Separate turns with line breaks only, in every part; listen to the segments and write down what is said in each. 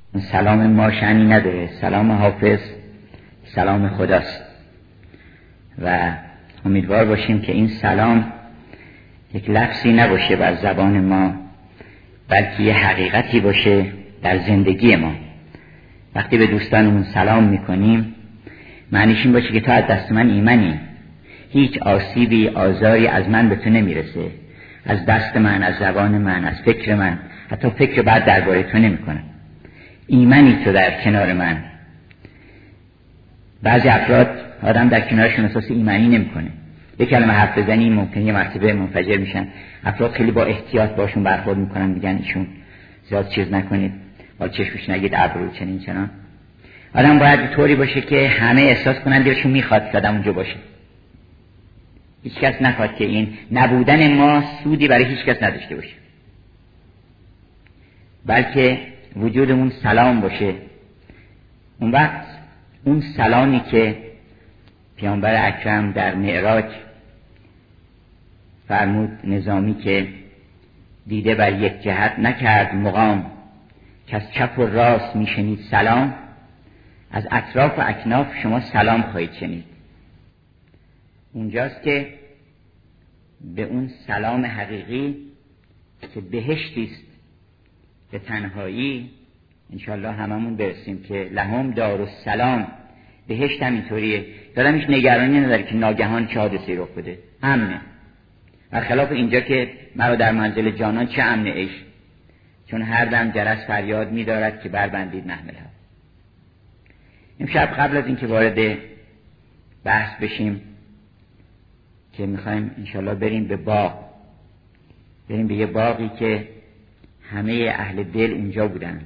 سلام ما شأنی نداره. سلام حافظ سلام خداست و امیدوار باشیم که این سلام یک لفظی نباشه بر زبان ما، بلکه یه حقیقتی باشه در زندگی ما. وقتی به دوستانمون سلام میکنیم معنیش این باشه که تو از دست من ایمنی، هیچ آسیبی آزاری از من به تو نمیرسه، از دست من، از زبان من، از فکر من، حتی فکر بعد درباره تو نمیکنم. ایمنی تو در کنار من. بعضی افراد آدم در کنارشون احساس ایمنی نمیکنه. یک کلمه حرف بزنی ممکنه یه مرتبه منفجر میشن. افراد خیلی با احتیاط باشون برخورد میکنن، میگن ایشون زیاد چیز نکنید، با چشمش نگید، ابرو چنین چنان. آدم باید طوری باشه که همه احساس کنن دلشون میخواد که آدم اونجا باشه. هیچ کس نخواد که این نبودن ما سودی برای هیچ کس نداشته باشه، بلکه وجودمون سلام باشه. اون وقت اون سلامی که پیامبر اکرم در معراج فرمود نظامی که دیده بر یک جهت نکرد مقام، که از چپ و راست میشنید سلام، از اطراف و اکناف شما سلام خواهید شنید. اونجاست که به اون سلام حقیقی که بهشتیست به تنهایی انشالله هممون برسیم که لهم دار السلام. بهشت هم اینطوریه، دارم هیچ نگرانی نداره که ناگهان چه حادثه‌ای رخ بده، امنه. برخلاف اینجا که مرا در منزل جانان چه امن عیش، چون هر دم جرس فریاد می‌دارد که بربندید محملها. امشب قبل از اینکه وارد بحث بشیم که می‌خوایم انشالله بریم به باغ، بریم به یه باغی که همه اهل دل اونجا بودن،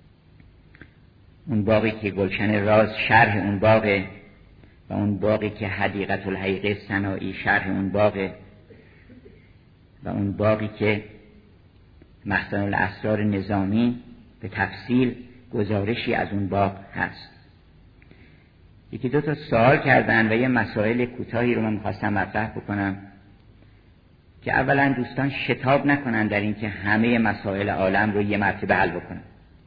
اون باقی که گلشن راز شرح اون باغه و اون باقی که حدیقت الحقیقه سنایی شرح اون باغه و اون باقی که مخزن الاسرار نظامی به تفصیل گزارشی از اون باغ هست. یکی دو تا سوال کردن و یه مسائل کوتاهی رو من می‌خواستم مطرح بکنم که اولا دوستان شتاب نکنن در این که همه مسائل عالم رو یه مرتبه حل بکنن.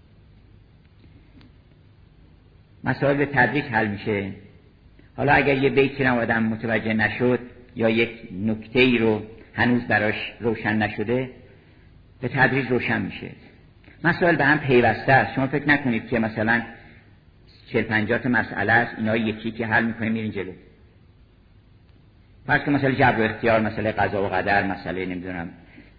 مسائل به تدریج حل میشه. حالا اگر یه بیتی رو آدم متوجه نشد یا یک نکته‌ای رو هنوز براش روشن نشده، به تدریج روشن میشه. مسائل به هم پیوسته است. شما فکر نکنید که مثلا 40-50 تا مسئله است، اینا یکی که حل می‌کنیم میرین جلو. فرض کن مسئله جبر و اختیار، مسئله قضا و قدر، مسئله نمیدونم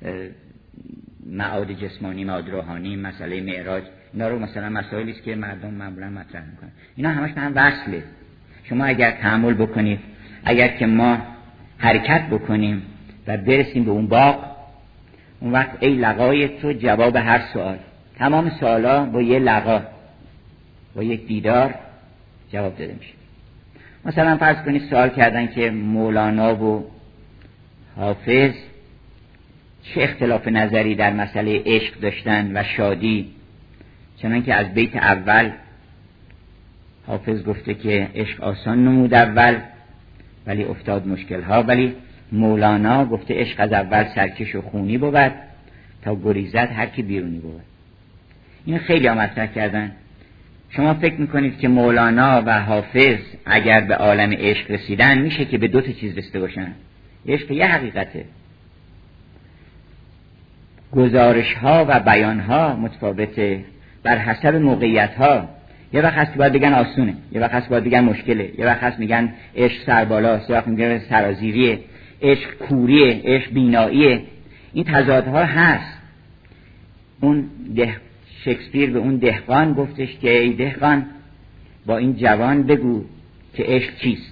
معاد جسمانی، معاد روحانی، مسئله معراج، اینا رو مثلا مسائلی است که مردم معمولا مطرح میکنن. اینا همش به هم وصله. شما اگر تأمل بکنید، اگر که ما حرکت بکنیم و برسیم به اون باغ، اون وقت ای لقای تو جواب هر سوال، تمام سوالا با یه لقا، با یک دیدار جواب داده میشه. مثلا فرض کنید سوال کردن که مولانا و حافظ چه اختلاف نظری در مسئله عشق داشتن و شادی، چنان که از بیت اول حافظ گفته که عشق آسان نمود اول ولی افتاد مشکل ها، ولی مولانا گفته عشق از اول سرکش و خونی بود تا گریزد هر کی بیرونی بود. این خیلی ها مطرح کردن. شما فکر میکنید که مولانا و حافظ اگر به عالم عشق رسیدن میشه که به دو تا چیز رسیده باشن؟ عشق یه حقیقته، گزارش ها و بیان ها متفاوته بر حسب موقعیت ها. یه وقت هست که باید بگن آسونه، یه وقت هست باید بگن مشکله، یه وقت هست میگن عشق سربالاست، یه وقت میگن سرازیریه، عشق کوریه، عشق بیناییه. این تضادها هست. اون شکسپیر به اون دهقان گفتش که ای دهقان با این جوان بگو که عشق چیست.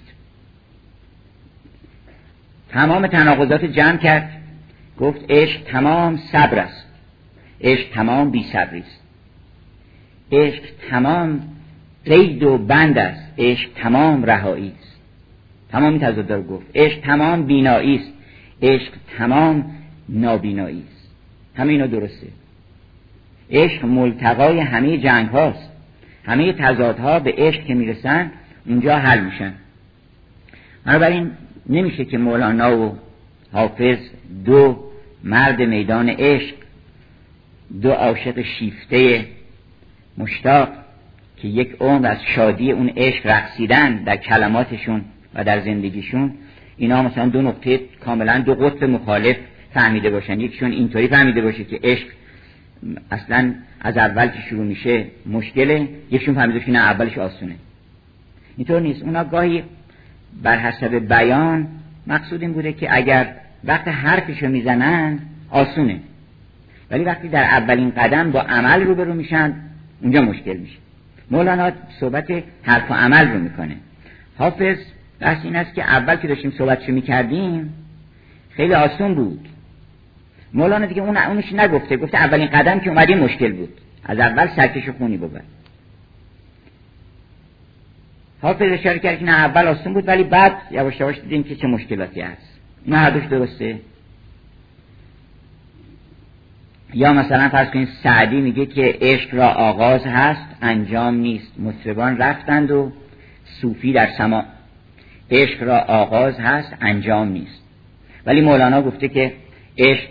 تمام تناقضات جمع کرد، گفت عشق تمام صبر است، عشق تمام بی صبری است، عشق تمام قید و بند است، عشق تمام رهایی است. تمام این تضاد رو گفت. عشق تمام بینایی است، عشق تمام نابینایی است. همه اینا درسته. عشق ملتقای همه جنگ هاست. همه تضادها به عشق که میرسن اونجا حل میشن. بنابراین نمیشه که مولانا و حافظ دو مرد میدان عشق، دو عاشق شیفته مشتاق که یک عمر از شادی اون عشق رقصیدن در کلماتشون و در زندگیشون، اینا مثلا دو نقطه کاملا دو قطب مخالف فهمیده باشن. یکشون اینطوری فهمیده باشه که عشق اصلا از اول که شروع میشه مشکله، یکشون فهمیده باشه نه اولش آسونه. اینطور نیست. اونا گاهی بر حسب بیان مقصود این بوده که اگر وقت حرفشو میزنن آسونه، ولی وقتی در اولین قدم با عمل روبرو میشن اونجا مشکل میشه. مولانا صحبت حرف و عمل رو میکنه. حافظ بحث این است که اول که داشتیم صحبتشو میکردیم خیلی آسون بود. مولانا دیگه اونش نگفته، گفته اولین قدم که اومدیم مشکل بود، از اول سرکش خونی ببر. حافظ اشاره کرد که نه اول آسون بود ولی بعد یواش یواش دیدیم که چه مشکلاتی هست. نه هر دوش درسته. یا مثلا فرض کنید سعدی میگه که عشق را آغاز هست انجام نیست، مطربان رفتند و صوفی در سما. عشق را آغاز هست انجام نیست، ولی مولانا گفته که عشق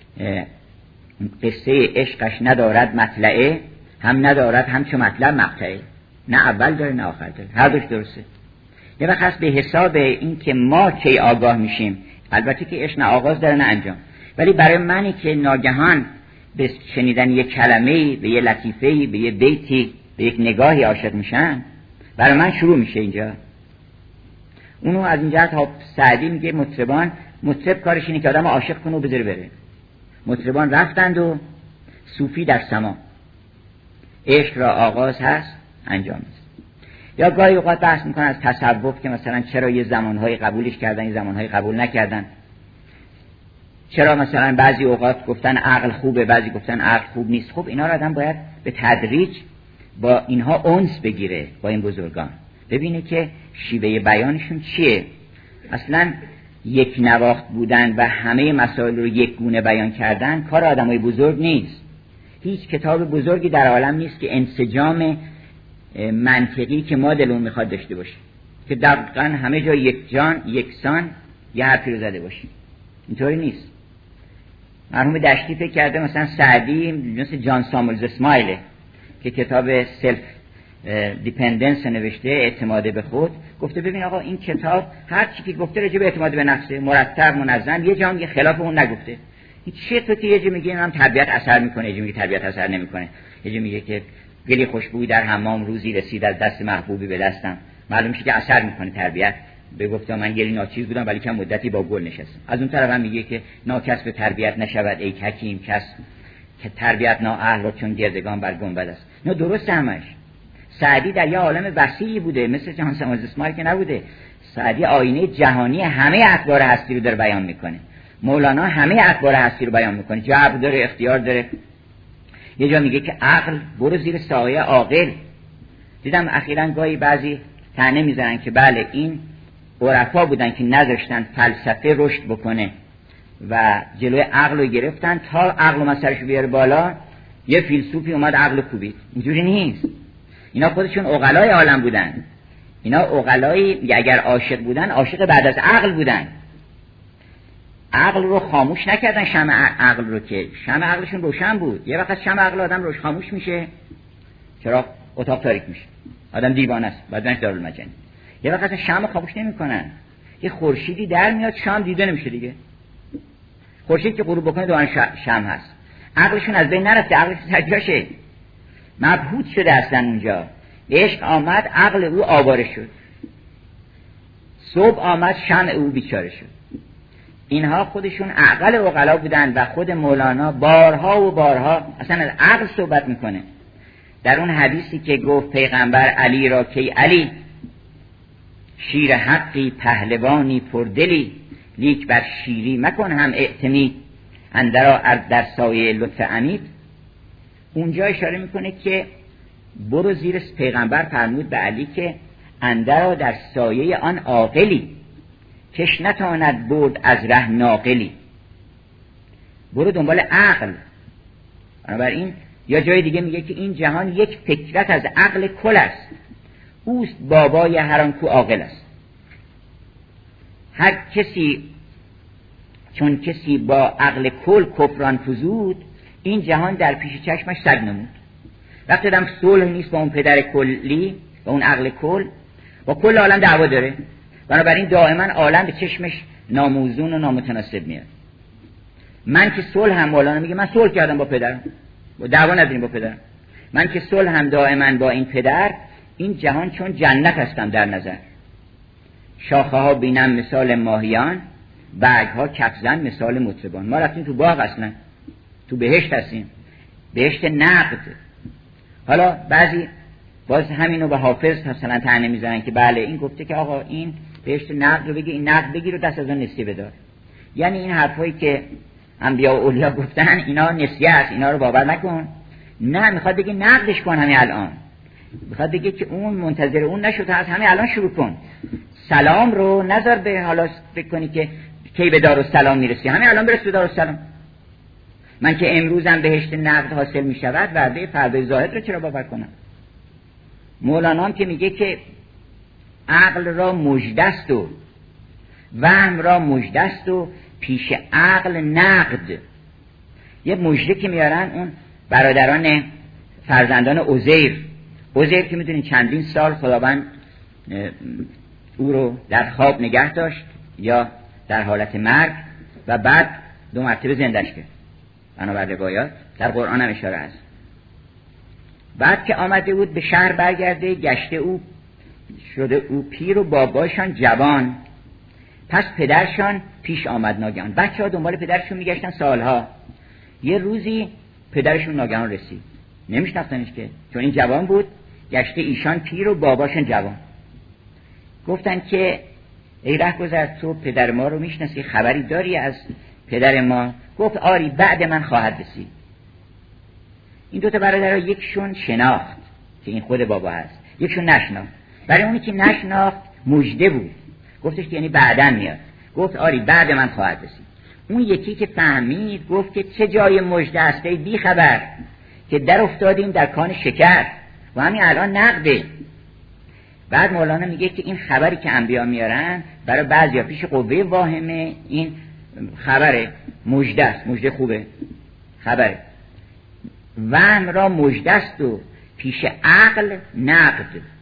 قصه عشقش ندارد مطلعه، هم ندارد همچو مطلب مقطعه. نه اول داره نه آخر داره، هر دوش درسته. یه وقت هست به حساب این که ما کی آگاه میشیم. البته که عشق نه آغاز داره نه انجام، ولی برای منی که ناگهان به شنیدن یک کلمه‌ای، به یه لطیفه‌ای، به یه بیتی، به یک نگاهی عاشق میشن، برای من شروع میشه اینجا. اونو از اینجا تا سعدی میگه مطرب کارش اینه که آدم عاشق کنه و بذاره بره. مطربان رفتند و صوفی در سما. عشق را آغاز هست انجام نیست. یا گاهی اوقات بحث میکنن از تصوف که مثلا چرا یه زمانهای قبولش کردن یه زمانهای قبول نکردن، چرا مثلا بعضی اوقات گفتن عقل خوبه بعضی گفتن عقل خوب نیست. خب اینا رو آدم باید به تدریج با اینها انس بگیره، با این بزرگان ببینه که شیوه بیانشون چیه. اصلا یک نواخت بودن و همه مسائل رو یک گونه بیان کردن کار آدمای بزرگ نیست. هیچ کتاب بزرگی در عالم نیست که انسجام منطقی که ما دلمون میخواد داشته باشه، که دقیقاً همه جا یکسان یه حرفی رو زده باشه. اینطوری نیست. مرحوم دشتی فکر کرده مثلا سعدی مثل جان ساموئلز اسمایل که کتاب سلف دیپندنس نوشته، اعتماد به خود، گفته ببین آقا این کتاب هر چی که گفته راجع به اعتماد به نفسه، مرتب منظم، یه جا میگه خلاف اون نگفته. این چیه تو که یه جا میگه هم تربیت اثر میکنه، یه جا میگه تربیت اثر نمیکنه، یه جا میگه که گلی خوشبوی در حمام روزی رسید از دست محبوبی به دستم. معلوم میشه که اثر میکنه تربیت. به گفته من گلی ناچیز بودم ولی کم مدتی با گل نشستم. از اون طرف هم میگه که ناکس به تربیت نشود ای حکیم کس که تربیت نااهل را چون گردگان بر گنبد است. نه درست همش. سعدی در یه عالم وسیعی بوده، مثل جان ساموئلز اسمایل که نبوده. سعدی آینه جهانی همه اخبار هستی رو داره بیان میکنه. مولانا همه اخبار هستی رو بیان میکنه، جبر داره، اختیار داره. یه جا میگه که عقل برو زیر سایه عاقل. دیدم اخیراً گاهی بعضی طعنه میزنن که بله این عرفا بودن که نذاشتن فلسفه رشد بکنه و جلوی عقل رو گرفتن تا عقل و مسئله‌شو بیاره بالا. یه فیلسوفی اومد عقل کوبید. اینجوری نیست. اینا خودشون عقلای عالم بودن. اینا عقلایی اگر عاشق بودن عاشق بعد از عقل بودن. عقل رو خاموش نکردن، شمع عقل رو، که شمع عقلشون روشن بود. یه وقت شمع عقل آدم روش خاموش میشه، چرا اتاق تاریک میشه، آدم دیوانه است، بعدنش دارالمجنون. یه وقت شمع خاموش نمیکنن، یه خورشیدی در میاد شام دیده نمیشه دیگه. خورشید که غروب بکنه دوباره شمع هست. عقلشون از بین نرفته، عقلش سر مبهوت شده اصلا اونجا. عشق آمد عقل او آواره شد، صبح آمد شمع او بیچاره شد. اینها خودشون عقل عقلا بودن و خود مولانا بارها و بارها اصلا از عقل صحبت میکنه. در اون حدیثی که گفت پیغمبر علی را که علی شیر حقی پهلوانی پردلی لیک بر شیری مکن هم اعتمید اندرا در سایه لطف عمید. اونجا اشاره میکنه که برو زیر، پیغمبر فرمود به علی که اندرا در سایه آن عاقلی کش نتاند برد از ره ناقلی. برو دنبال عقل. بنابراین یا جای دیگه میگه که این جهان یک فکرت از عقل کل است، اوست بابای هر آن کو عاقل است. هر کسی چون کسی با عقل کل کفران فزود، این جهان در پیش چشمش سگ نمود. وقتی آدم صلح نیست با اون پدر کلی، با اون عقل کل، با کل عالم دعوا داره. بنابراین دائما عالم به چشمش ناموزون و نامتناسب میاد. من که صلح هم مولانا میگه من صلح کردم با پدرم، با دعوا نداریم با پدرم. من که صلح هم دائما با این پدر، این جهان چون جنت هستم در نظر. شاخه ها بینم مثال ماهیان، برگ ها کفزن مثال مطربان. ما رفتیم تو باغ، اصلا تو بهشت هستیم، بهشت نقد. حالا بعضی باز همینو به حافظ مثلا طعنه میزنن که بله این گفته که آقا این بهشت نقد رو بگی، این نقد بگیر و دست از اون نسیه بدار. یعنی این حرفایی که انبیا و اولیا گفتن اینا نسیه است، اینا رو باور نکن. نه، میخواد بگه نقدش کن همین الان. میخواد بگه که اون منتظر اون نشد، از همین الان شروع کن. سلام رو نذار به حالا فکر کنی که کی به دارالسلام میرسی، همین الان برس به دارالسلام. من که امروزم بهشت نقد حاصل میشود، وعده فردا زاهد رو چرا باور کنم؟ مولانا هم که میگه که عقل را مژدست و وهم را مژدست و پیش عقل نقد. یه مژده که میارن اون برادران فرزندان عزیر که میدونین چندین سال خداوند او رو در خواب نگه داشت یا در حالت مرگ و بعد 2 مرتبه زندهش کرد. بنابر روایات در قرآن هم اشاره است. بعد که آمده بود به شهر برگرده، گشته او شده او پیر و باباشان جوان. پس پدرشان پیش آمد ناگهان. بچه ها دنبال پدرشون میگشتن سالها. یه روزی پدرشون ناگهان رسید، نمیشناختنش که، چون این جوان بود. گشته ایشان پیر و باباشان جوان. گفتن که ای رهگذر، تو پدر ما رو میشناسی؟ خبری داری از پدر ما؟ گفت آری، بعد من خواهد رسید. این 2 برادر، یکشون شناخت که این خود بابا هست، یکشون نشناخت. برای اونی که نشناخت مژده بود، گفتش که یعنی بعداً میاد. گفت آری، بعد من خواهد رسید. اون یکی که فهمید گفت که چه جای مژده است ای بی خبر، که در افتادیم در کان شکر و همین الان نقده. بعد مولانا میگه که این خبری که انبیا میارن برای بعضیا پیش قوه واهمه این خبره مژده است، مژده خوبه، خبره. وهم را مژده است و پیش عقل نقد.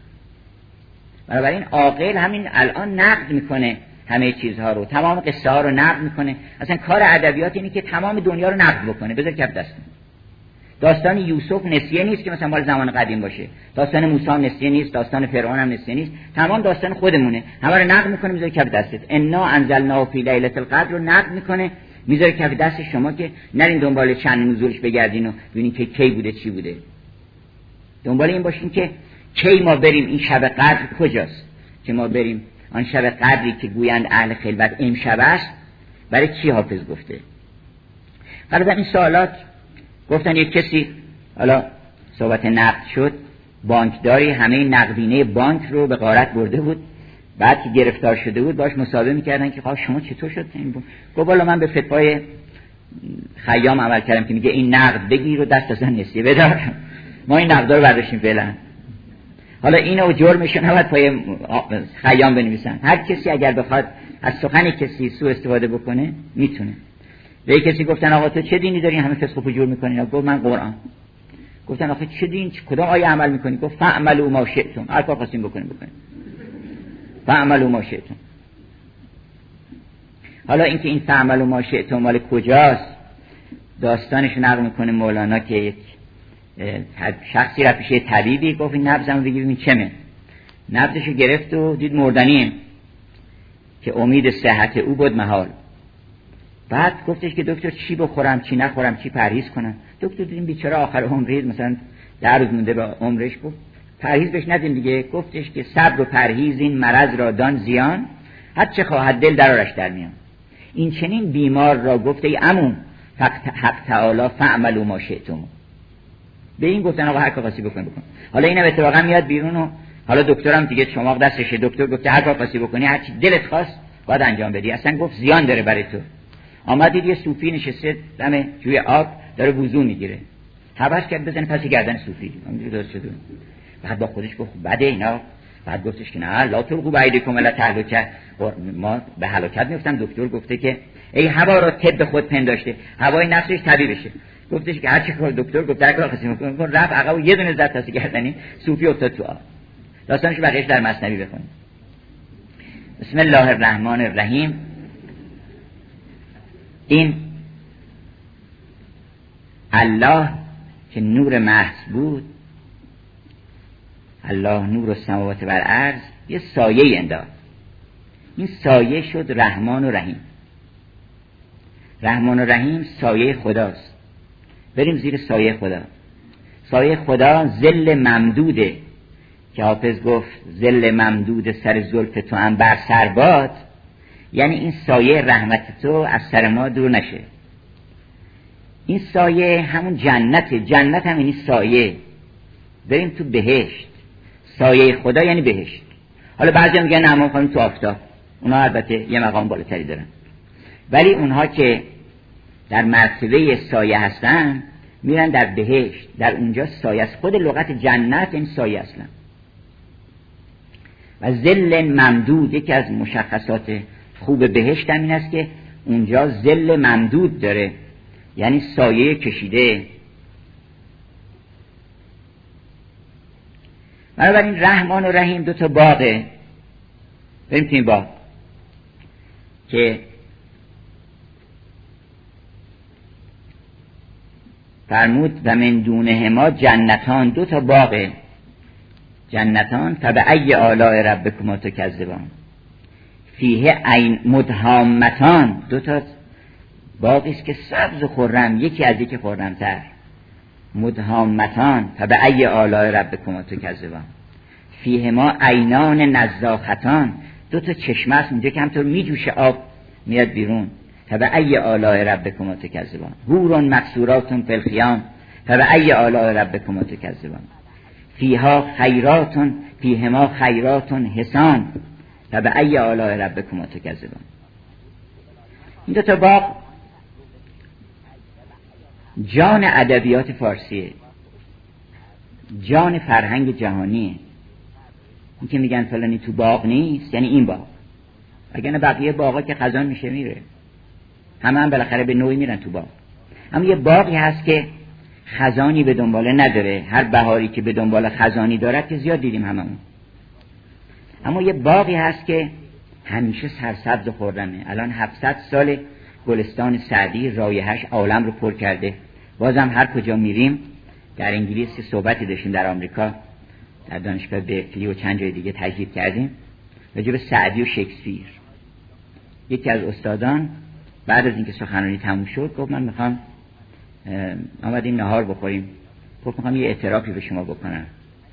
بنابراین عاقل همین الان نقد میکنه همه چیزها رو، تمام قصه ها رو نقد میکنه. اصلا کار ادبیات اینه که تمام دنیا رو نقد بکنه، بذار کف دست. داستان یوسف نسیه نیست که مثلا مال زمان قدیم باشه، داستان موسی نسیه نیست، داستان فرعون هم نسیه نیست، تمام داستان خودمونه. همه رو نقد میکنه میذاره کف دستت. انا انزلناه فی لیلة القدر رو نقد میکنه میذاره کف دست شما که نرین دنبال چند نزولش بگردین و ببینین که کی بوده چی بوده. دنبال این باشین که کی ما بریم این شب قدر کجاست، که ما بریم آن شب قدری که گویند اهل خلوت امشب است، برای کی حافظ گفته. بعد این سوالات گفتن یک کسی، حالا صحبت نقد شد، بانکداری همه نقدینه بانک رو به غارت برده بود. بعد که گرفتار شده بود باش مصاحبه میکردن که خب شما چطور شد این بود؟ گفت والا من به فتوای خیام عمل کردم که میگه این نقد بگیر و دست از نسیه بدار، ما این نقدا رو برداشتیم فعلا. حالا اینو جرمش نباید پای خیام بنویسن. هر کسی اگر بخواد از سخن کسی سوء استفاده بکنه میتونه. به کسی گفتن آقا تو چه دینی داری همه فسق و فجور میکنی؟ گفت من قرآن. گفتن آخه چه دین، کدام آیه عمل میکنی؟ گفت فاعملوا ما شئتم، هر کار خواستین بکنید بکنید، فاعملوا ما شئتم. حالا اینکه این فاعملوا ما شئتم مال کجاست؟ داستانش نقل میکنه مولانا که یک شخصی رفت پیش طبیبی، گفت این نبضمو بگیر ببین چمه. نبضشو گرفت و دید مردنیه که امید صحت او بود محال. بعد گفتش که دکتر چی بخورم چی نخورم چی پرهیز کنم؟ دکتر دیدیم بیچاره آخر عمرش مثلا 10 روز مونده به عمرش، گفت پرهیز بهش ندین دیگه. گفتش که صبر و پرهیز این مرض را دان زیان، هر چه خواهد دل درارش در میان. این چنین بیمار را گفته ای عمو حق تعالی فاعملوا ما شئتم. به این گفتن آقا هر کار خاصی بکن. حالا اینم اتفاقا میاد بیرون و حالا دکترم دیگه چماق دستشه، دکتر گفته هر کار خاصی بکنی، هر چی دلت خواست باید انجام بدی. اصلا گفت زیان داره برای تو. آمدید یه صوفی نشسته دم جوی آب داره وضو میگیره، حواس کرد بزنه پس گردن صوفی، اونجوری درست شده. بعد با خودش گفت بده اینا. بعد گفتش که نه لا تلقوا بایدکم الی التهلکه، ما به هلاکت میفتن. دکتر گفته که ای هوا را طب خود پنداشته، هوای نفسش طبیبشه. گفتش که هر چی کار دکتر گفت در کار خاصی میکنه رفت عقب و یه دونه زد تاسی گردنی صوفی افتاد تو آب. داستانش بقیه‌اش در مثنوی بخونید. بسم الله الرحمن الرحیم. این الله که نور محض بود، الله نور السماوات و الارض، یه سایه انداخت. این سایه شد رحمان و رحیم. رحمان و رحیم سایه خداست. بریم زیر سایه خدا. سایه خدا ظل ممدوده که حافظ گفت ظل ممدود سر زلف تو هم بر سر باد، یعنی این سایه رحمت تو از سر ما دور نشه. این سایه همون جنته، جنت هم این سایه. بریم تو بهشت. سایه خدا یعنی بهشت. حالا بعضی میگن نه ما خواهیم تو آفتاب، اونا البته یه مقام بالاتری دارن، ولی اونها که در مرتبه سایه هستن میرن در بهشت، در اونجا سایه است. خود لغت جنت این سایه اصلا. و ظل ممدود، یکی از مشخصات خوب بهشت هم این است که اونجا ظل ممدود داره، یعنی سایه کشیده. بنابراین رحمان و رحیم دو تا باغه. بریم تو این باغ که فرمود و من دونهما جنتان، دو تا باغه. جنتان فبأی آلاء ربکما تکذبان فیه عین مدهامتان، دو تا باغی است که سبز و خرم، یکی از یکی خرم‌تر. مدهامتان فبأی آلاء ربکما تکذبان فیهما عینان نضاختان، دو تا چشمه است اونجا که همطور میجوشه آب میاد بیرون. فبأی آلاء ربکما تکذبان حور مقصورات فی الخیام فبأی آلاء ربکما تکذبان فیها خیرات فیهما خیرات حسان فبأی آلاء ربکما تکذبان. این دو تا باغ جان ادبیات فارسیه، جان فرهنگ جهانیه. این که میگن فلانی تو باغ نیست یعنی این باغ، اگر بقیه باغا که خزان میشه میره، همه هم بالاخره به نوعی میرن تو باغ. اما یه باغی هست که خزانی به دنباله نداره، هر بهاری که به دنبال خزانی دارد که زیاد دیدیم هممون. اما یه باغی هست که همیشه سرسبز و خرمه. الان 700 سال گلستان سعدی رایحه‌اش عالم رو پر کرده. بازم هر کجا میریم، در انگلیس صحبتی داشتیم، در آمریکا در دانشگاه برکلی و چند جای دیگه تجدید کردیم راجع به سعدی و شکسپیر. یکی از استادان بعد از اینکه سخنرانی تموم شد گفت من میخوام آمدیم نهار بخوریم، گفت میخوام یه اعترافی به شما بکنم.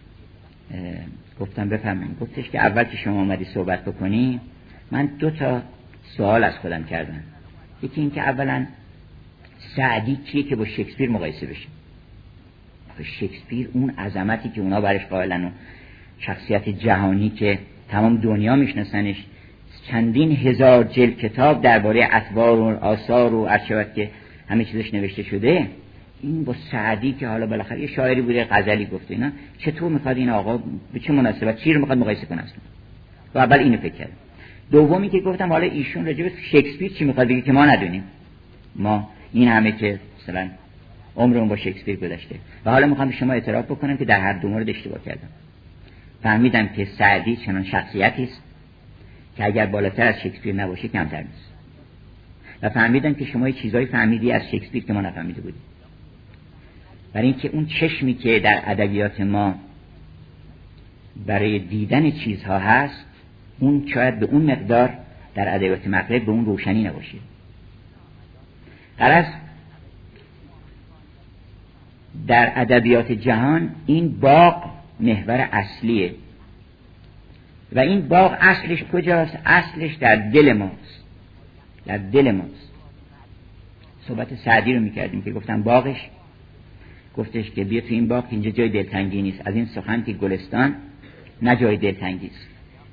گفتم بفرمایید. گفتش که اول که شما اومدی صحبت بکنی من 2 تا سوال از خودم کردم. یکی این که اولا سعدی کیه که با شکسپیر مقایسه بشه؟ شکسپیر اون عظمتی که اونا برش قائلن و شخصیت جهانی که تمام دنیا میشناسنش، چندین هزار جلد کتاب درباره اطوار و آثار و ارشد که همه چیزش نوشته شده، این با سعدی که حالا بالاخره یه شاعری بوده غزلی گفته، اینا چطور میخواد این آقا به چه مناسبت چی رو میخواد مقایسه کنه اصلا؟ و اول اینو فکر کردم. دومی که گفتم حالا ایشون راجع به شکسپیر چی میخواد بگه که ما ندونیم، ما این همه که مثلا عمرمون با شکسپیر گذشته و حالا میخوام به شما اعتراف بکنم که در هر دو مورد اشتباه کردم. فهمیدم که سعدی چنان شخصیتی است که اگر بالاتر از شکسپیر نباشه کمتر نیست، و فهمیدم که شما یه چیزایی فهمیدی از شکسپیر که ما نفهمیده بودیم. برای اینکه اون چشمی که در ادبیات ما برای دیدن چیزها هست، اون شاید به اون مقدار در ادبیات مغرب به اون روشنی نباشه. غرض در ادبیات جهان این باغ محور اصلیه و این باغ اصلش کجاست؟ اصلش در دل ماست، در دل ماست. صحبت سعدی رو میکردیم که گفتم باغش، گفتش که بیا تو این باغ، اینجا جای دلتنگی نیست. از این سخن که گلستان نه جای دلتنگی است.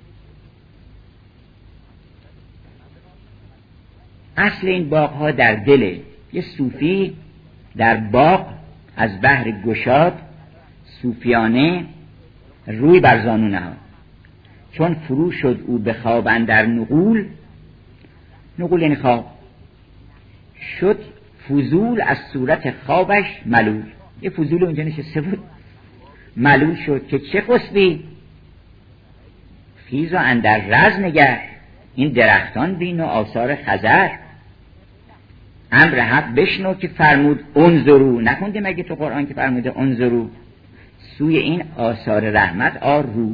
اصل این باغ ها در دله. یه صوفی در باغ از بحر گشاد صوفیانه روی بر زانو نهاد، چون فرو شد او به خواب اندر نغول، نغول یعنی خواب، شد فضول از صورت خوابش ملول. یه فضول اونجا نشسته بود، ملول شد که چه خسبی؟ خیز و اندر رز نگر، این درختان بین و آثار خزر. امر حق بشنو که فرمود انظرو. نخونده مگه تو قرآن که فرموده انظرو؟ سوی این آثار رحمت آر رو.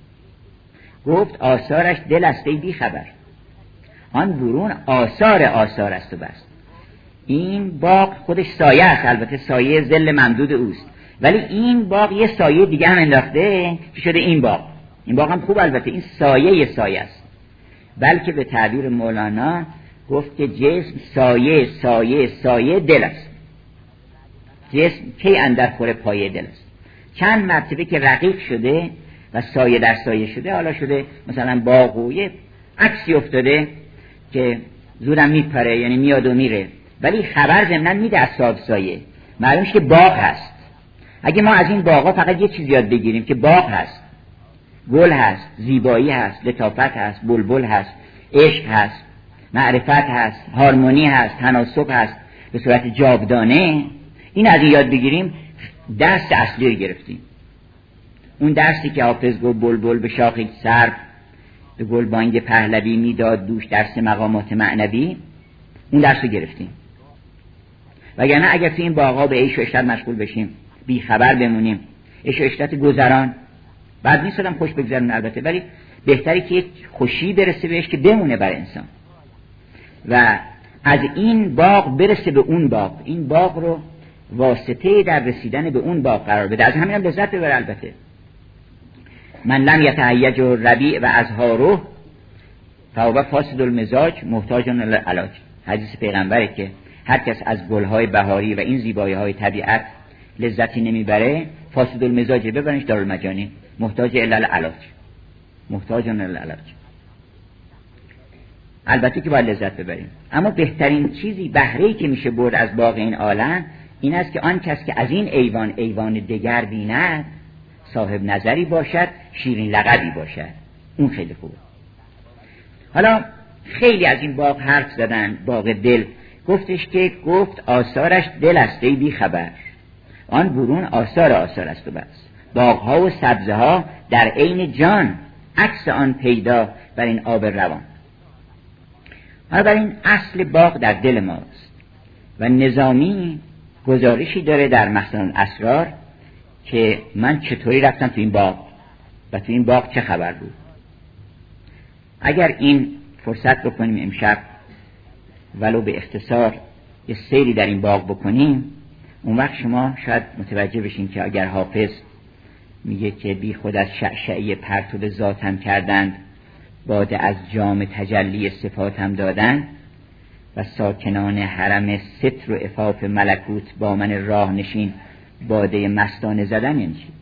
گفت آثارش دل است ای بی خبر، آن برون آثار است و بس. این باغ خودش سایه است، البته سایه ظل ممدود اوست، ولی این باغ یه سایه دیگه هم انداخته که شده این باغ. این باغ هم خوب، البته این سایه است، بلکه به تعبیر مولانا گفت که جسم سایه سایه سایه دل است. جسم کی اندر خور پایه دل است. چند مرتبه که رقیق شده و سایه در سایه شده، حالا شده مثلا باغ و یه عکسی افتاده که زودم میپره، یعنی میاد و میره، ولی خبر ضمناً میده از صاحب سایه. معلومه که باغ هست. اگه ما از این باغا فقط یه چیز یاد بگیریم که باغ هست، گل هست، زیبایی هست، لطافت هست، بلبل هست، عشق هست، معرفت هست، هارمونی هست، تناسق هست به صورت جاودانه، این از این یاد بگیریم، درس اصلی رو گرفتیم. اون درسی که حافظ گفت بلبل به شاخ سرو به گلبانگ پهلوی میداد دوش درس مقامات معنوی، اون درس رو گرفتیم. وگرنه اگر تو این باغا به عیش و عشرت مشغول بشیم، بی خبر بمونیم، عیش و عشرت گذران، بعد نیست آدم خوش بگذرون البته، ولی بهتری که یک خوشی برسه بهش که بمونه بر انسان و از این باغ برسه به اون باغ، این باغ رو واسطه در رسیدن به اون باغ قرار بده، از همین هم لذت ببره. البته من لم یتهیج الربیع و ازهاره فهو فاسد المزاج محتاج للعلاج. حدیث پیغمبره که هر کس از گلهای بهاری و این زیبایی‌های طبیعت لذتی نمیبره، فاسد المزاج، ببرنش دارالمجانی، محتاج للعلاج، محتاج للعلاج. البته که باید لذت ببریم، اما بهترین چیزی بهره‌ای که میشه برد از باغ این عالم این است که آن کس که از این ایوان دیگر بیند صاحب نظری باشد، شیرین لقبی باشد. اون خیلی خوبه. حالا خیلی از این باغ حرف زدن، باغ دل گفتش که گفت آثارش دل است ای بی خبر، آن برون آثار است و بس. باغها و سبزه ها در عین جان، عکس آن پیدا بر این آب روان. حالا بر این اصل باغ در دل ماست و نظامی گزارشی داره در مخزن الاسرار که من چطوری رفتم تو این باغ و تو این باغ چه خبر بود. اگر این فرصت بکنیم امشب ولو به اختصار یه سیری در این باغ بکنیم، اون وقت شما شاید متوجه بشین که اگر حافظ میگه که بی خود از شعشعی پرتو ذاتم کردند، باده از جام تجلی صفاتم دادند و ساکنان حرم ستر و عفاف ملکوت با من راه نشین باده مستانه زدن. یعنی چی؟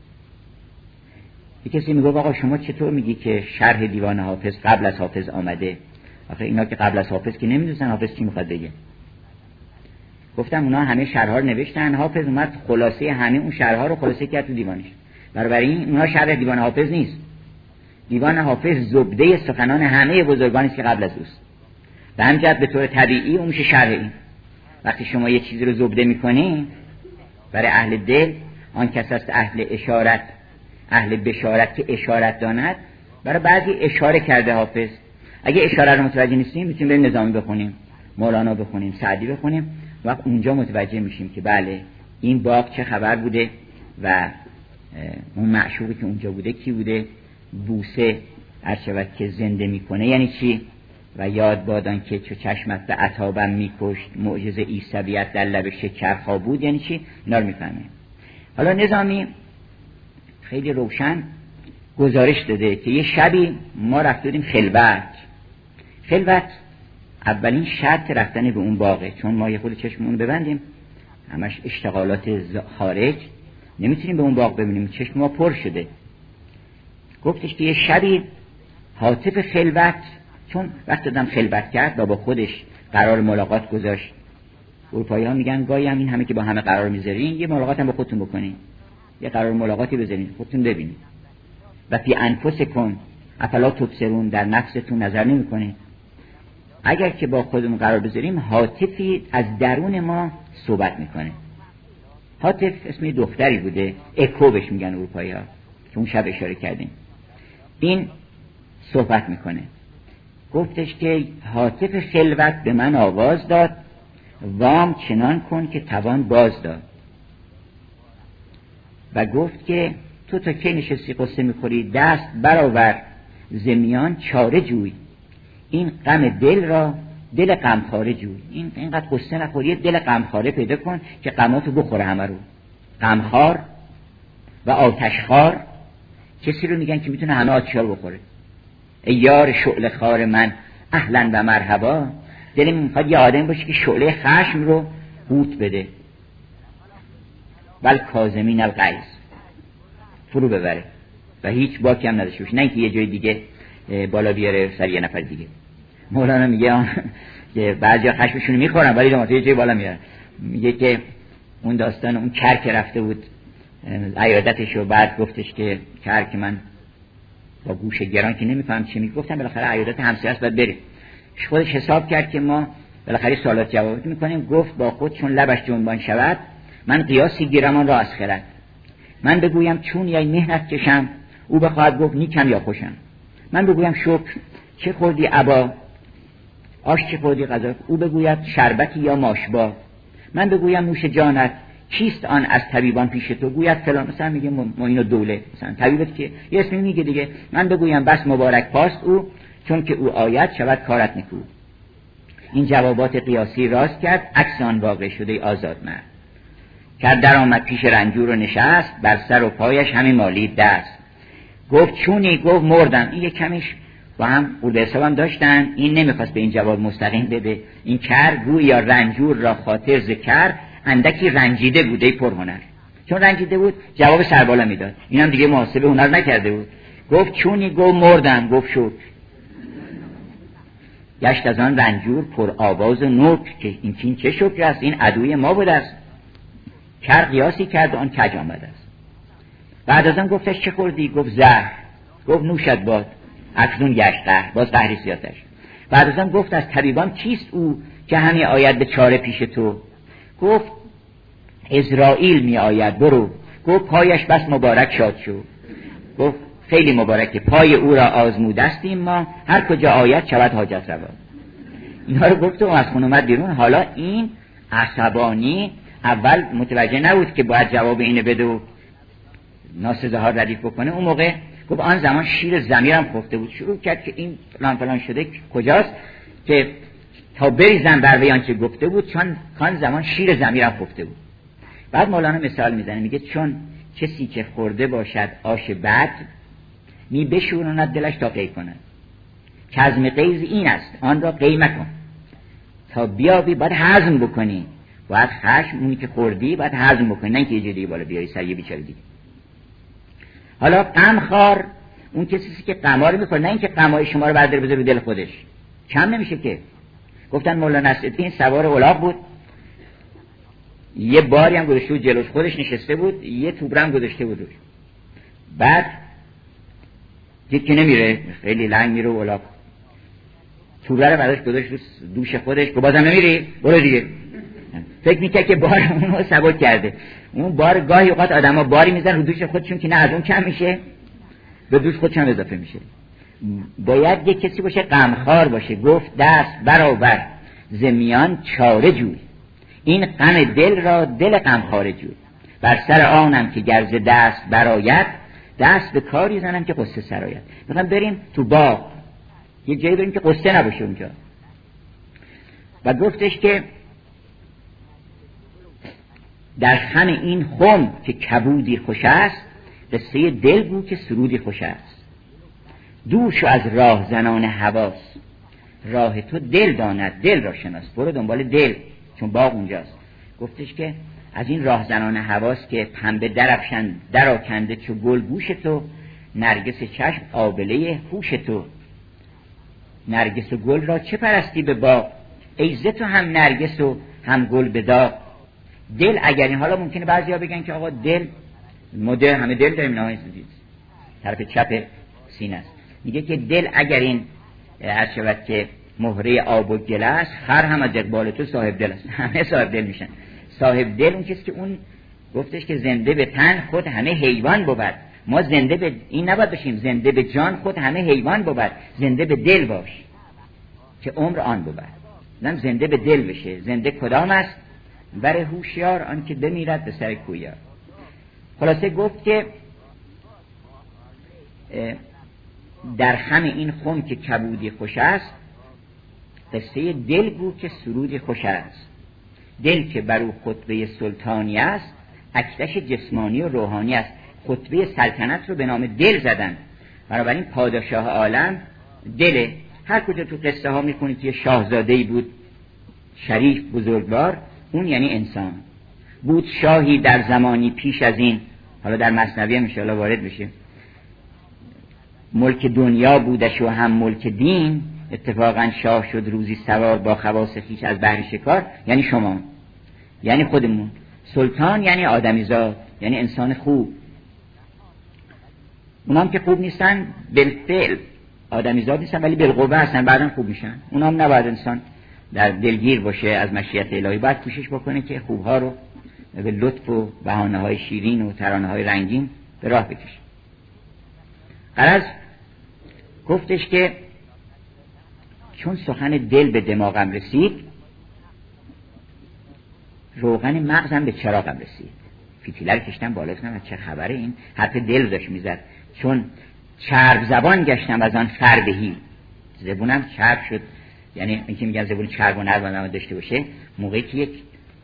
یه کسی میگه آقا شما چطور میگی که شرح دیوان حافظ قبل از حافظ آمده؟ آخه اینا که قبل از حافظ که نمیدونن حافظ چی میخواد بگه. گفتم اونا همه شرح‌ها رو نوشتن، حافظ اومد خلاصه همه اون شرح‌ها رو خلاصه کرد تو دیوانش. برای این اونا شرح دیوان حافظ نیست. دیوان حافظ زبده سخنان همه بزرگانی است که قبل از اوست. به همین جهت به طور طبیعی اون میشه شرح این. وقتی شما یه چیزی رو زبده میکنی برای اهل دل، آن کس است اهل اشارت، اهل بشارت که اشارت داند، برای بعضی اشاره کرده حافظ. اگه اشاره رو متوجه نیستیم میتونیم بریم نظامی بخونیم، مولانا بخونیم، سعدی بخونیم، وقت اونجا متوجه میشیم که بله این باغ چه خبر بوده و اون معشوقی که اونجا بوده کی بوده، بوسه هرچود که زنده میکنه یعنی چی، و یاد بادان که چو چشمت به عتابم میکشت معجزه عیسویت در لب شکرخا بود یعنی چی، اینا رو میفهمیم. حالا نظامی خیلی روشن گزارش داده که یه شبی ما رفتیم خلوت اولین شرط رفتن به اون باغه، چون ما یه خود چشممون ببندیم همش اشتغالات خارج نمیتونیم به اون باغ ببینیم، چشم ما پر شده. گفتش که یه شبی هاتف خلوت، چون وقت دادم خلوت کرد و با خودش قرار ملاقات گذاشت. اروپایی ها میگن گاهی هم این همه که با همه قرار میذارین یه ملاقات هم با خودتون بکنین، یه قرار ملاقاتی بذارین خودتون ببینید. و فی انفسکم افلا تبصرون، در نفستون نظر نمیکنین. اگر که با خودمون قرار بذاریم هاتفی از درون ما صحبت میکنه. هاتف اسم دختری بوده، اکو بهش میگن اروپایی ها که اون شب اشاره کردیم. این صحبت میکنه، گفتش که هاتف خلوت به من آواز داد، وام چنان کن که توان باز داد. و گفت که تو تا کی نشستی قصه میخوری؟ دست برآور زمیان چاره جوی، این غم دل را دل غمخواره جوی. اینقدر قصه نخوری، دل غمخواره پیدا کن که غماتو بخوره همه رو. غمخوار و آتشخوار کسی رو میگن که میتونه همه آتشا رو بخوره. ای یار شعله خوار من اهلا و مرحبا، دل میخواد یه آدم باشه که شعله خشم رو قوت بده، ول کاظمین الغیظ فرو ببره و هیچ باکی هم نداشته باشه، نه اینکه یه جای دیگه بالا بیاره سر یه نفر دیگه. مولانا میگه که بعضیا خشمشون میخورن ولی یه جای بالا میارن. میگه که اون داستان اون کرک رفته بود عیادتش و بعد گفتش که کرک من با گوش گران که نمیفهم چی میگه، گفتم بالاخره عیادت همسایه است باید بریم. خودش حساب کرد که ما بالاخره سوالات جواب میکنیم. گفت با خود چون لبش جنبان شود، من قیاسی گیرم آن را از خرد. من بگویم چون یا مهنت کشم، او بخواهد گفت نیکم یا خوشم. من بگویم شکر چه خوردی ابا، آش چه خوردی غذا، او بگوید شربتی یا ماشبا. من بگویم نوش جانت چیست آن از طبیبان پیش تو، گوید فلان. مثلا میگه معین الدوله، مثلا طبیبت که یه اسمی میگه دیگه. من بگویم بس مبارک پاست او، چون که او آید شود کارت نکو. این جوابات قیاسی راست کرد، عکس آن واقع شده آزاد مرد. کرد در آمد پیش رنجور و نشست، بر سر و پایش همین مالید دست. گفت چونی؟ گفت مردم. این یک کمیش با هم قرب حسابم داشتن، این نمیخواست به این جواب مستقیم بده. این کر گویا رنجور را خاطر ذکر، اندکی رنجیده بوده پرهنر. چون رنجیده بود جواب سربالا میداد، اینم دیگه محاسبه هنر نکرده بود. گفت چونی؟ گفت مردم. گفت شد. گشت از آن رنجور پر آواز و نوک که این چه شکر است، این عدوی ما بود است. کر قیاسی کرد آن کج آمده است. بعد از آن گفتش چه خوردی؟ گفت زهر. گفت نوشت باد. اکنون گشت قهر، باز قهری سیاتش. بعد از آن گفت از طبیبان کیست او، که همی آید به چاره پیش تو. گفت عزرائیل می آید، برو. گفت پایش بس مبارک شاد شو. گفت خیلی مبارکه، پای او را آزمودستیم ما، هر کجا آید شود حاجت روا. اینا رو گفت و از خون اومد بیرون. حالا این عصبانی اول متوجه نبود که باید جواب اینو بده و ناسزه ها ردیف بکنه. اون موقع گفت آن زمان شیر ضمیرم خفته بود. شروع کرد که این فلان فلان شده کجاست که تا بریزن بر ویان که گفته بود، چون کان زمان شیر ضمیرم خفته بود. بعد مولانا مثال میزنه، میگه چون کسی که خورده باشد آش بد، می بشوراند دلش تا قی کند. کظم غیظ این است، آن را قی مکن. تا بیابی باید هضم بکنی، باید خشم اونی که خوردی باید هضم بکنی، نه اینکه یه جوری بالا بیاری سر یه بیچاره دیگه. حالا غمخوار اون کسی که قمار میکنه، نه اینکه قمای شما رو برداره بذاره دل خودش، کم نمیشه که. گفتن مولانا نصرالدین سوار الاغ بود، یه باری هم گذاشته بود جلوش، خودش نشسته بود، یه توبرم گذاشته بود روش. بعد دید که نمیره، خیلی لنگ میره الاغ، توبره رو بعدش گذاشت رو دوش خودش. گفت بازم نمیری؟ برو دیگه. فکر میکنه که بار اونو سبک کرده. اون بار گاهی اوقات آدما باری میزنن رو دوش خودشون که نه از اون کم میشه، به دوش خودشون اضافه میشه. باید یک کسی باشه غمخوار باشه. گفت دست برآور زمیان چاره جوی، این غم دل را دل غمخوار جوی. بر سر آنم که گرز دست برآید، دست به کاری زنم که قصه سرآید. مثلا بریم تو باغ، یه جایی بریم که قصه نباشه اونجا. و گفتش که در خم این خم که کبودی خوش است، قصه دل بود که سرودی خوش است. دور شو از راه زنان حواس، راه تو دل داند دل را شناس. برو دنبال دل، چون باغ اونجاست. گفتش که از این راه زنان حواس که پنبه درفشن در آکنده چو گل گوش تو، نرگس چشم آبله هوش تو. نرگس و گل را چه پرستی به باغ، ای ز تو هم نرگس و هم گل به داغ. دل اگر این، حالا ممکنه بعضیا بگن که آقا دل مدر همه دل داریم، نه طرف چپ سینه است. میگه که دل اگر این عرض شود که مهره آب و گل است، خر هم از اقبال تو صاحب دل است. همه صاحب دل میشن. صاحب دل اون کسی که اون گفتش که زنده به تن خود همه حیوان بود. ما زنده به این نباید باشیم، زنده به جان خود همه حیوان بود. زنده به دل باش که عمر آن بود. نم زنده به دل بشه. زنده کدام است؟ بر هوشیار آن که بمیرد به سر کویار. خلاصه گفت که در خم این خم که کبودی خوش است، قصه دل گو که سرودی خوش است. دل که بر او خطبه سلطانی است، اکتش جسمانی و روحانی است. خطبه سلطنت رو به نام دل زدن. بنابراین پادشاه عالم دله. هر کجا تو قصه ها میخونید که شاهزاده‌ای بود شریف بزرگوار، اون یعنی انسان. بود شاهی در زمانی پیش از این، حالا در مثنوی هم انشاءالله وارد بشه، ملک دنیا بودش و هم ملک دین. اتفاقا شاه شد روزی سوار با خواص خویش از بحر شکار. یعنی شما، یعنی خودمون. سلطان یعنی آدمیزاد، یعنی انسان خوب. اونام که خوب نیستن بالفعل آدمیزاد نیستن، ولی بالقوه هستن، بعداً خوب میشن. اونام نباید انسان در دلگیر باشه از مشیت الهی، باید کوشش بکنه که خوبها رو به لطف و بهانه‌های شیرین و ترانه‌های رنگین به راه بکشه. غرض گفتش که چون سخن دل به دماغم رسید، روغن مغزم به چراغم رسید. فتیله رو کشتم بالا، گفتم چه خبره، این حرف دل داشت میزد. چون چرب زبان گشتم از آن فردهی، زبونم چرب شد. یعنی اینکه میگن زبون چرب و نرم داشته باشه، موقعی که یک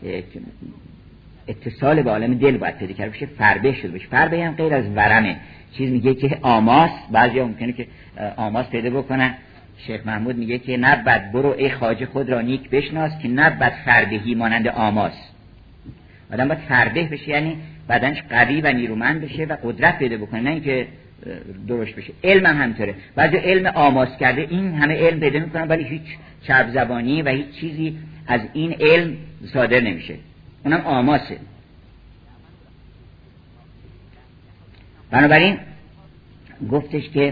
اتصال به عالم دل باید پیدا کرده باشه، فربه شده باشه. فربه هم غیر از ورمه. چیز میگه که آماس، بعضیا ممکنه که آماس پیدا بکنن. شیخ محمود میگه که نبود برو ای خواجه خود را نیک بشناس، که نبود فردهی مانند آماس. آدم باید فربه بشه، یعنی بدنش قوی و نیرومند بشه و قدرت پیدا بکنه، نه اینکه درشت بشه. علم هم همینطوره. بعضی علم آماس کرده، این همه علم پیدا میکنن ولی هیچ چرب زبانی و هیچ چیزی از این علم صادر نمیشه. اونم آماسه. بنابراین گفتش که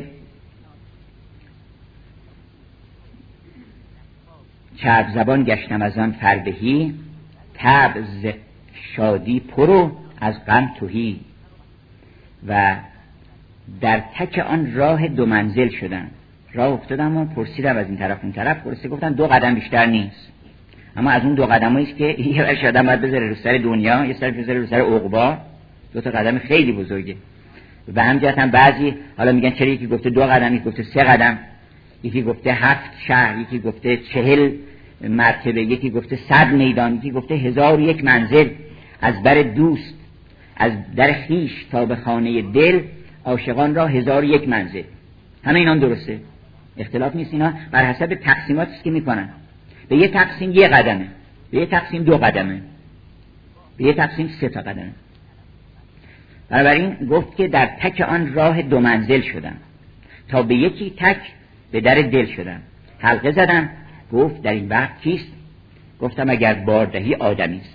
چرب زبان گشتم از آن فربهی، طبع ز شادی پرو از غم تهی. و در تک آن راه دو منزل شدم. راه افتادم و پرسیدم از این طرف اون طرف، پرسید گفتن 2 قدم بیشتر نیست. اما از اون 2 قدمایی است که یه ورش آدم باید بذاره رو سر دنیا، یه سر بذاره رو سر عقبا. 2 تا قدم خیلی بزرگه. و همجهت هم بعضی حالا میگن چرا یکی گفته 2 قدم، یکی گفته 3 قدم، یکی گفته 7 شهر، یکی گفته 40 مرتبه، یکی گفته 100 میدان، یکی گفته 1001 منزل. از بر دوست، از در خیش تا به خانه دل، عاشقان را 1001 منزل. همه اینا درسته، اختلاف نیست. اینا بر حسب تقسیماتی است که میکنن. به یه تقسیم 1 قدمه، به یه تقسیم 2 قدمه، به یه تقسیم 3 تا قدمه. بنابراین گفت که در تک آن راه 2 منزل شدم، تا به یکی تک به در دل شدم. حلقه زدم، گفت در این وقت کیست؟ گفتم اگر باردهی آدمیست.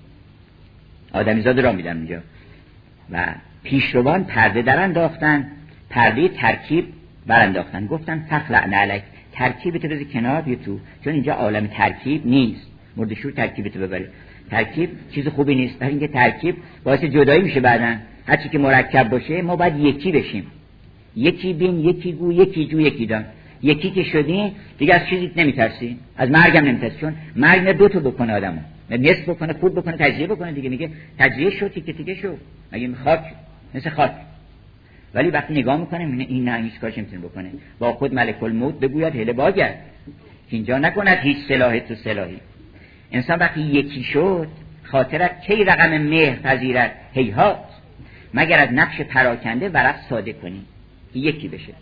آدمیزاد را میدم اینجا. و پیشروان پرده در انداختن، پرده ترکیب برانداختن. گفتن فخلع نعلک، ترکیب تو بذار کنار بیا تو، چون اینجا عالم ترکیب نیست. مردشور ترکیب تو ببره. ترکیب چیز خوبی نیست، برای اینکه ترکیب باعث جدایی میشه. بعدن هرچی که مرکب باشه ما باید یکی بشیم. یکی بین، یکی گو، یکی جو، یکی دان. یکی که شدی دیگه از چیزی نمیترسی، از مرگم نمیترسی، چون مرگ نه 2 تا بکنه آدمو، نه نصف بکنه، خود بکنه، تجزیه بکنه. دیگه میگه تجزیه شو، تیکه تیکه شو، مگه خاک مثل خاک. ولی وقتی نگاه میکنه میبینه این نه، هیچ کارش نمیتونه بکنه. با خود ملک الموت بگوید هله باگرد، اینجا نکند هیچ سلاح تو سلاحی. انسان وقتی یکی شد، خاطرت کی رقم مهر پذیرد هیهات، مگر از نقش پراکنده ورق ساده کنی یکی بشه.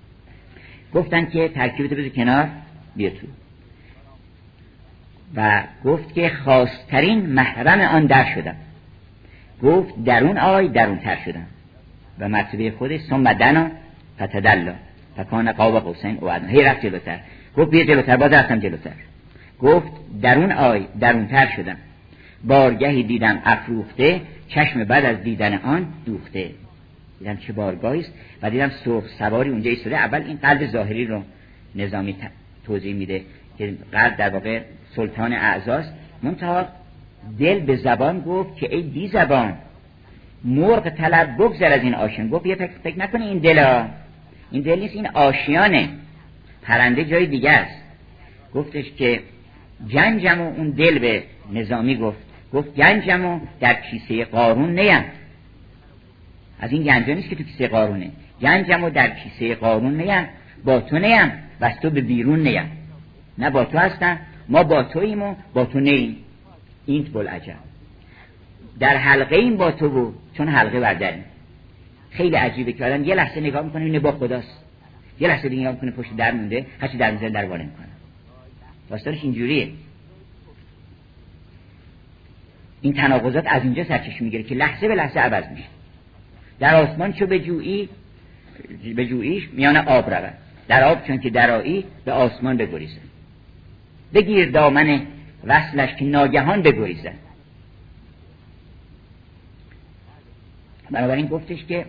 گفتن که ترکیبتو بذار کنار بیا تو. و گفت که خاصترین محرم آن در شدم. گفت درون آی درون تر شدم. و مرتبه خودش ثم دنا فتدلا فکان قاب قوسین او ادنی. هی رفت جلوتر. گفت بیا جلوتر، باز رفتم جلوتر. گفت درون آی درون تر شدم. بارگهی دیدم افروخته، چشم بعد از دیدن آن دوخته. دیدم چه بارگاهی است و دیدم سرخ سواری اونجا ایستاده. اول این قلب ظاهری رو نظامی توضیح میده که قلب در واقع سلطان اعضاست. منتها دل به زبان گفت که ای بی زبان، مرغ طلب بگذر از این آشیان. گفت یه فکر نکنی این دل نیست، این آشیانه، پرنده جای دیگه است. گفتش که گنجم و اون دل به نظامی گفت گنجم و در کیسه قارون نیم. از این گنجا نیست که تو کیسه قارونه، گنجم و در کیسه قارون نیم، با تو نیم و از تو به بیرون نیم. نه با تو هستم، ما با توییم و با تو نیم. این بلعجب در حلقه این با تو بود، چون حلقه برداریم. خیلی عجیبه که آدم یه لحظه نگاه میکنه اینه با خداست، یه لحظه دیگه نگاه میکنه پشت در مونده، هرچی در میزنه در وارد میکنه. داستانش اینجوریه. این تناقضات از اینجا سرچشمه میگیره که لحظه به لحظه عوض میشه. در آسمان چو بجوییش میان آب رود، در آب چون که درایی به آسمان بگریزد. بگیر دامن وصلش که ناگهان بگریزد. بنابراین گفتش که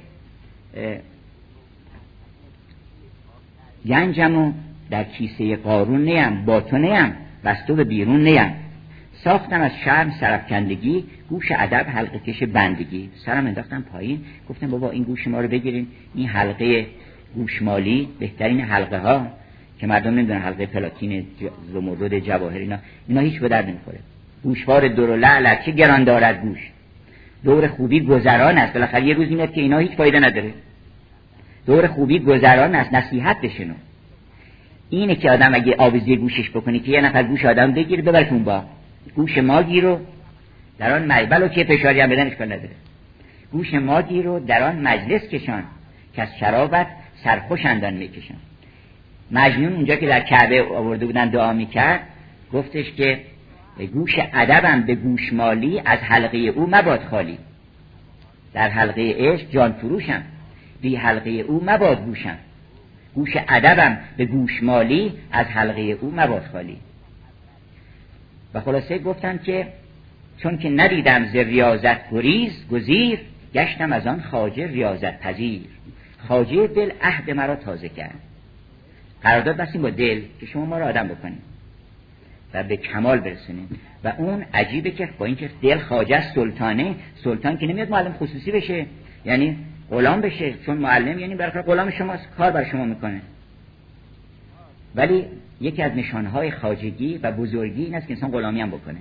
گنجمو در کیسه قارون نیم، با تو نیم و از تو به بیرون نیم. ساختم از شرم سرفکندگی، گوش ادب حلقه کش بندگی. سرم انداختم پایین، گفتم بابا این گوش ما رو بگیرین، این حلقه گوشمالی بهترین حلقه ها که مردم نمیدونن، حلقه پلاتین، زمرد، جواهر، اینا هیچ به درد نمیخوره. گوشوار در و لعل چه گران دارد گوش، دور خوبی گذران است. بالاخره یه روز میاد که اینا هیچ فایده نداره. دور خوبی گذران است، نصیحت بشنو. اینه که آدم اگه آویزی گوشش بکنه که یه نفر گوش آدم بگیره ببرتون با گوش ما گیرو در آن مجبل که فشاری هم بدن اشکال نداره. گوش ما گیرو در آن مجلس کشان که از شرابت سرخوش اندان میکشن. مجنون اونجا که در کعبه آورده بودن دعا میکرد گفتش که گوش ادبم به گوشمالی، از حلقه او مباد خالی. در حلقه عشق جان فروشم، بی حلقه او مباد گوشم. گوش ادبم به گوشمالی، از حلقه او مباد خالی. و خلاصه گفتم که چون که ندیدم ز ریاضت گزیر، گشتم از آن خواجه ریاضت پذیر. خواجه دل عهد مرا تازه کرد. قرارداد بستیم با دل که شما ما را آدم بکنیم و به کمال برسونیم. و اون عجیبه که با اینکه دل خواجه سلطانه، سلطان که نمیاد معلم خصوصی بشه، یعنی غلام بشه، چون معلم یعنی برای غلام شماست، کار برای شما میکنه. ولی یکی از نشانهای خواجگی و بزرگی این است که انسان غلامی هم بکنه.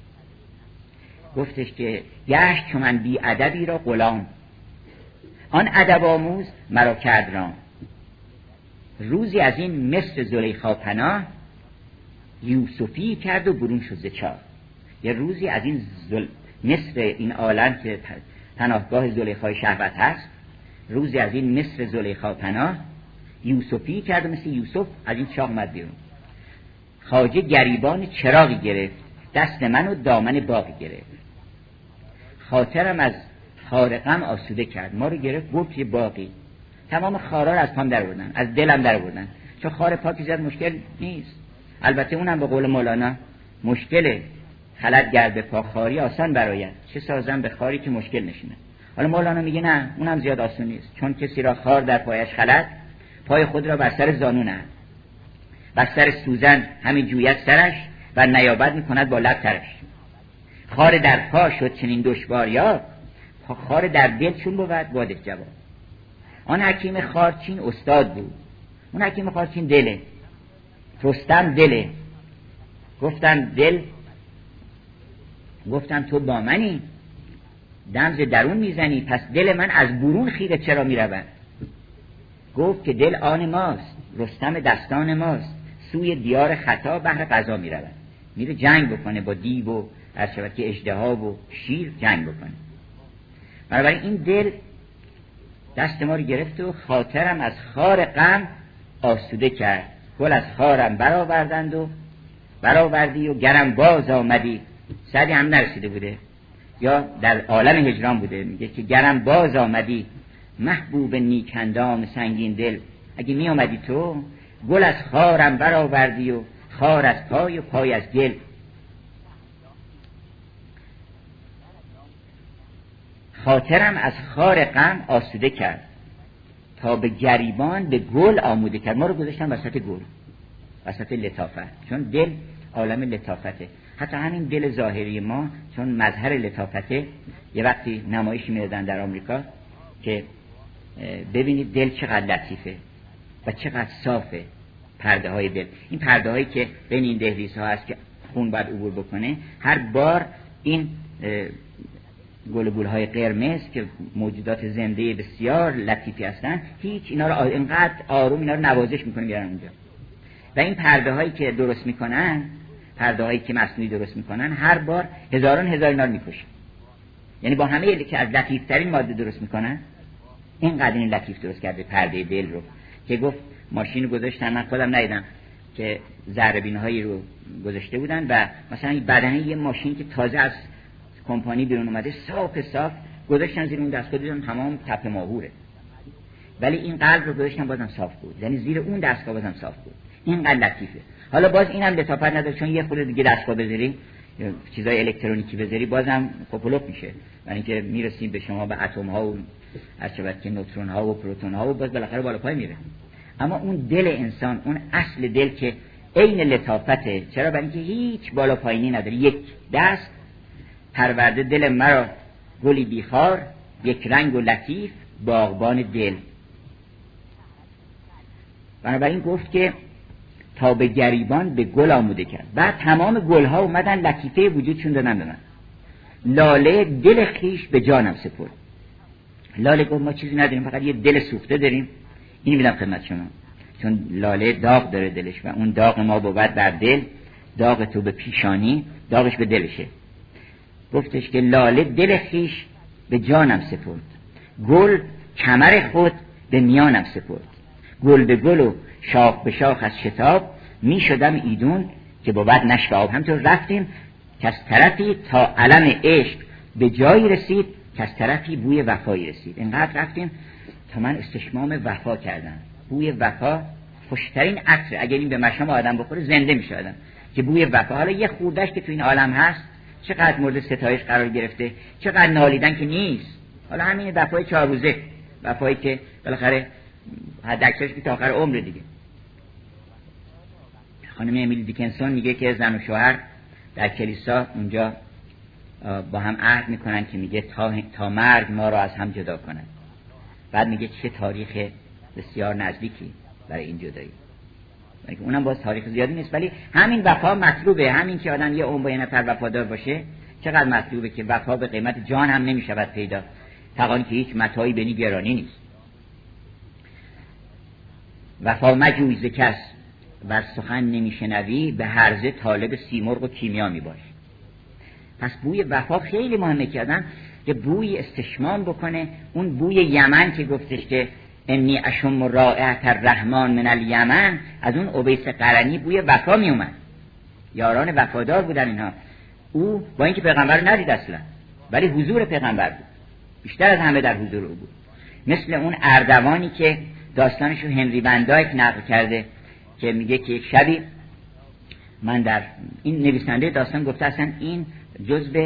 گفتش که گشت چون من بی ادبی را غلام، آن ادب آموز مرا کرد رام. روزی از این مصر زلیخا پناه، یوسفی کرد و برون شد ز چاه. یه روزی از این مصر این عالم که پناهگاه زلیخای شهوت هست، روزی از این مصر زلیخا پناه یوسفی کرد و مثل یوسف از این چاه اومد بیرون. خواجه گریبان چراغی گرفت، دست من و دامن باغی گرفت. خاطرم از خار غم آسوده کرد، ما رو گرفت برد توی باغی. تمام خارا رو از پام در بردن، از دلم در بردن، چون خار پاکی زیاد مشکل نیست. البته اونم به قول مولانا مشکله، خلط گرد به پا خاری آسان براید، چه سازم به خاری که مشکل نشینه. حالا مولانا میگه نه اونم زیاد آسون نیست، چون کسی را خار در پایش خلط، پای خود را بر سر زانو نهد، بر سر سوزن همین جویت سرش و نیابت میکند با لب ترش. خار در پا شد چنین دشوار یار، خار در دل چون بود واده جواب. آن حکیم خارچین استاد بود، اون حکیم خارچین دله، رستم دله. گفتم تو با منی، دم ز درون میزنی، پس دل من از برون خیره چرا میرود؟ گفت که دل آن ماست، رستم دستان ماست، سوی دیار خطا بهر قضا میرود. میره جنگ بکنه با دیو و از شبکه اژدها و شیر جنگ بکنه. بنابراین این دل دست ما رو گرفت و خاطرم از خار غم آسوده کرد. گل از خارم برآوردی و گرم باز آمدی. سعدی هم نرسیده بوده یا در عالم هجران بوده، میگه که گرم باز آمدی محبوب نیکندام سنگین دل. اگه می آمدی تو گل از خارم برآوردی و خار از پای و پای از گل. خاطرم از خار غم آسوده کرد، تا به گریبان به گل آموده کرد. ما رو گذاشتن وسط گل. وسط لطافت، چون دل عالم لطافته. حتی همین دل ظاهری ما چون مظهر لطافته، یه وقتی نمایشی میدادن در آمریکا که ببینید دل چقدر لطیفه و چقدر صافه. پرده های دل، این پرده هایی که بین این دهلیز ها هست که خون باید عبور بکنه، هر بار این گل های قرمز که موجودات زنده بسیار لطیفی هستن، هیچ اینا رو اینقدر آروم اینا رو نوازش میکنه میارن اونجا. و این پرده هایی که درست میکنن، پرده هایی که مصنوعی درست میکنن، هر بار هزاران هزار اینا رو میکشن. یعنی با همه که از لطیف ترین ماده درست میکنن، اینقدر این لطیف درست کرده پرده دل رو که گفت ماشین گذاشتن، من خودم ندیدم، که ذره بین‌هایی رو گذاشته بودن و مثلا بدنه یه ماشین که تازه از کمپانی بیرون اومده صاف گذاشتن زیر اون دستگاه، دیدن تمام تپه ماهوره، ولی این قلب رو گذاشتن بازم صاف بود، یعنی زیر اون دستگاه بازم صاف بود. اینقدر لطیفه. حالا باز اینم لطافت نداره، چون یه خورده دیگه دستگاه بذاری، چیزای الکترونیکی بذاری، بازم پاپولوپ میشه، یعنی اینکه میرسیم به شما به اتم ها و هرچند که نوترون ها و پروتون ها و باز بالاخره بالا پای میره. اما اون دل انسان، اون اصل دل که عین لطافته، چرا؟ برای اینکه هیچ بالا پایینی نداره. یک دست پرورده دل مرا گلی بیخار، یک رنگ و لطیف باغبان دل. بنابراین گفت که تا به گریبان به گل آموده کرد. بعد تمام گل ها اومدن لطیفه وجودشون دادن به من. لاله دل خیش به جانم سپرد. لاله گفت ما چیزی نداریم، فقط یه دل سوخته داریم، این میدم خدمت شما. چون لاله داغ داره دلش و اون داغ ما بود بر دل، داغ تو به پیشانی، داغش به دلشه. گفتش که لاله دل خیش به جانم سپرد، گل کمر خود به میانم سپرد. گل به گل و شاخ به شاخ از شتاب، می شدم ایدون که بود نشو آب. همطور رفتیم که از طرفی تا علم عشق به جایی رسید که از طرفی بوی وفایی رسید. اینقدر رفتیم تا من استشمام وفا کردم. بوی وفا خوشترین عطر، اگر این به مشام آدم بخوره زنده میشه آدم، که بوی وفا. حالا یه خوردش که تو این عالم هست چقدر مورد ستایش قرار گرفته، چقدر نالیدن که نیست. حالا همین وفای 4 روزه، وفایی که بالاخره حد اکثرش که تا آخر عمر دیگه. خانم امیلی دیکنسون میگه که زن و شوهر در کلیسا اونجا با هم عهد میکنن که میگه تا مرگ ما را از هم جدا کنن. بعد میگه چه تاریخ بسیار نزدیکی برای این جدایی. اونم باز تاریخ زیادی نیست، ولی همین وفا مطلوبه. همین که آدم یه عمر با یه نفر وفادار باشه چقدر مطلوبه، که وفا به قیمت جان هم نمیشود پیدا، تقانی که هیچ متاعی بینی گرانی نیست. وفا مجوی ز کس و سخن نمیشنوی، به هرزه طالب سیمرغ و کیمیا میباش. پس بوی وفا خیلی مهمه که آدم یه بوی استشمام بکنه. اون بوی یمن که گفتش که انی اشم رائحة الرحمن من الیمن، از اون اویس قرنی بوی وفا می اومد. یاران وفادار بودن اینها. او با اینکه پیغمبر ندید اصلا، ولی حضور پیغمبر بود، بیشتر از همه در حضور او بود. مثل اون اردوانی که داستانشو هنری وندایک نقل کرده که میگه که یک شبی من در این نویسنده داستان گفته اصلا این جزء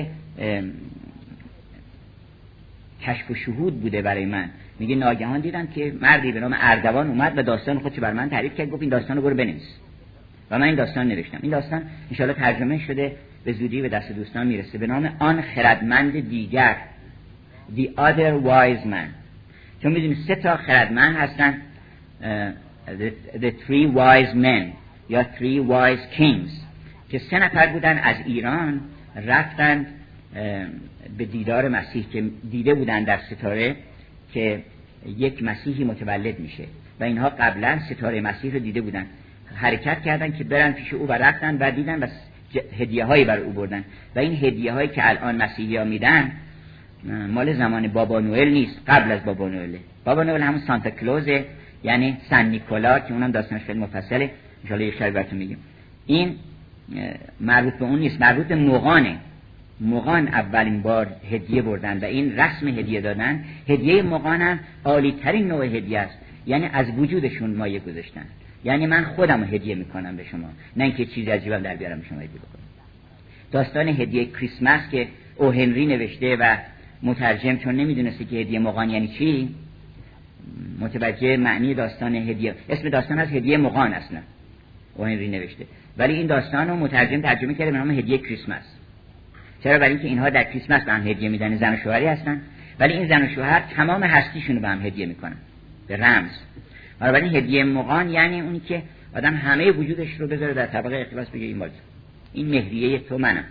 کشف و شهود بوده برای من. میگه ناگهان دیدم که مردی به نام اردوان اومد و داستان خودش بر من تعریف کرد، گفت این داستانو برو بنویس. و من این داستان نوشتم. این داستان ان شاءالله ترجمه شده، به زودی به دست دوستان میرسه، به نام آن خردمند دیگر، The Other Wise Man. چون میدونید 3 تا خردمند هستن، the 3 wise men یا 3 wise kings، که 3 نفر بودن از ایران رفتن به دیدار مسیح، که دیده بودن در ستاره که یک مسیحی متولد میشه و اینها قبلا ستاره مسیح رو دیده بودن. حرکت کردن که برن پیش او و رفتن و دیدن و هدیه هایی برای او بردن. و این هدیه هایی که الان مسیحی ها میدن مال زمان بابا نوئل نیست، قبل از بابا نوئله. بابا نوئل همون سانتا کلوزه، یعنی سن نیکولا، که اونم داستانش خیلی مفصله، ان شاءالله یه شب براتون میگم. این مربوط به اون نیست، مربوط به مغانه. مغان اولین بار هدیه بردن و این رسم هدیه دادن. هدیه مغان هم عالی ترین نوع هدیه است، یعنی از وجودشون مایه گذاشتن. یعنی من خودم هدیه میکنم به شما، نه اینکه چیزی از جیبم در بیارم به شما هدیه بکنم. داستان هدیه کریسمس که او هنری نوشته و مترجم چون نمیدونسته که هدیه مغان یعنی چی، متوجه معنی داستان هدیه، اسم داستان از هدیه مغان اصلا. او هنری نوشته. ولی این داستان رو مترجم ترجمه کرده به نام هدیه کریسمس. چرا؟ برای اینکه اینها در کریسمس به هم هدیه میدن، زن و شوهری هستن، ولی این زن و شوهر تمام هستیشون رو به هم هدیه میکنن به رمز. بنابراین هدیه مغان یعنی اونی که آدم همه وجودش رو بذاره در طبق اقتباس بگه این باز این مهریه تو منم.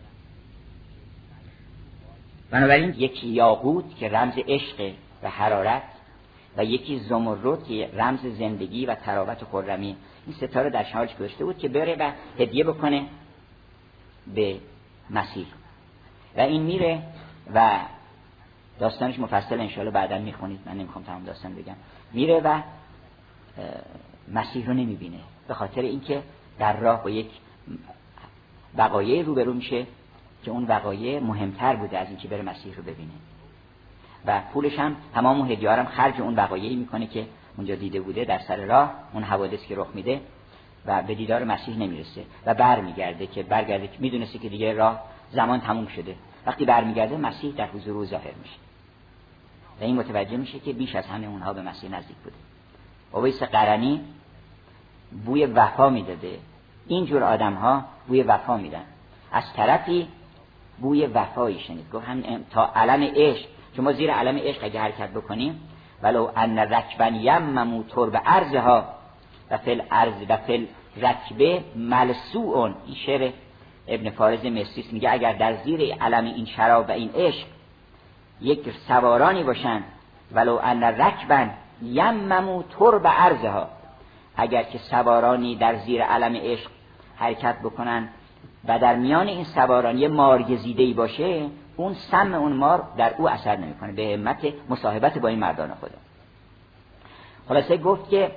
بنابراین یکی یاقوت که رمز عشق و حرارت و یکی زمرد که رمز زندگی و تراوت و خرمی، این ستاره در شمالش گذاشته بود که بره و هدیه بکنه به مسیح. و این میره و داستانش مفصل انشاءالله بعدا میخونید، من نمیخوام تمام داستان بگم. میره و مسیح رو نمیبینه به خاطر اینکه در راه با یک وقایع روبرو میشه که اون وقایع مهمتر بوده از اینکه بره مسیح رو ببینه و پولش هم تمام اون هدیه‌ها هم خرج اون وقایعی میکنه که اونجا دیده بوده در سر راه، اون حوادث که رخ میده و به دیدار مسیح نمیرسه و برمیگرده که میدونسته که دیگه راه زمان تموم شده. وقتی برمیگرده مسیح در حضور او ظاهر میشه و این متوجه میشه که بیش از همه اونها به مسیح نزدیک بوده. اویس قرنی بوی وفا میداده، اینجور آدم‌ها بوی وفا میدن. از طرفی بوی وفایی شنید، گفت هم تا علم عشق، شما زیر علم عشق اگه حرکت بکنیم ولو ان رکبن یممو ترب ارضها و فل ارض و فل رکبه ملسوعون. این شعر ابن فارض مصری میگه اگر در زیر علم این شراب و این عشق یک سوارانی باشن، ولو ان رکبن یممو ترب ارضها، اگر که سوارانی در زیر علم عشق حرکت بکنن و در میان این سواران یه مار گزیده‌ای باشه، اون سم اون مار در او اثر نمیکنه به همت مصاحبت با این مردان خدا. خلاصه گفت که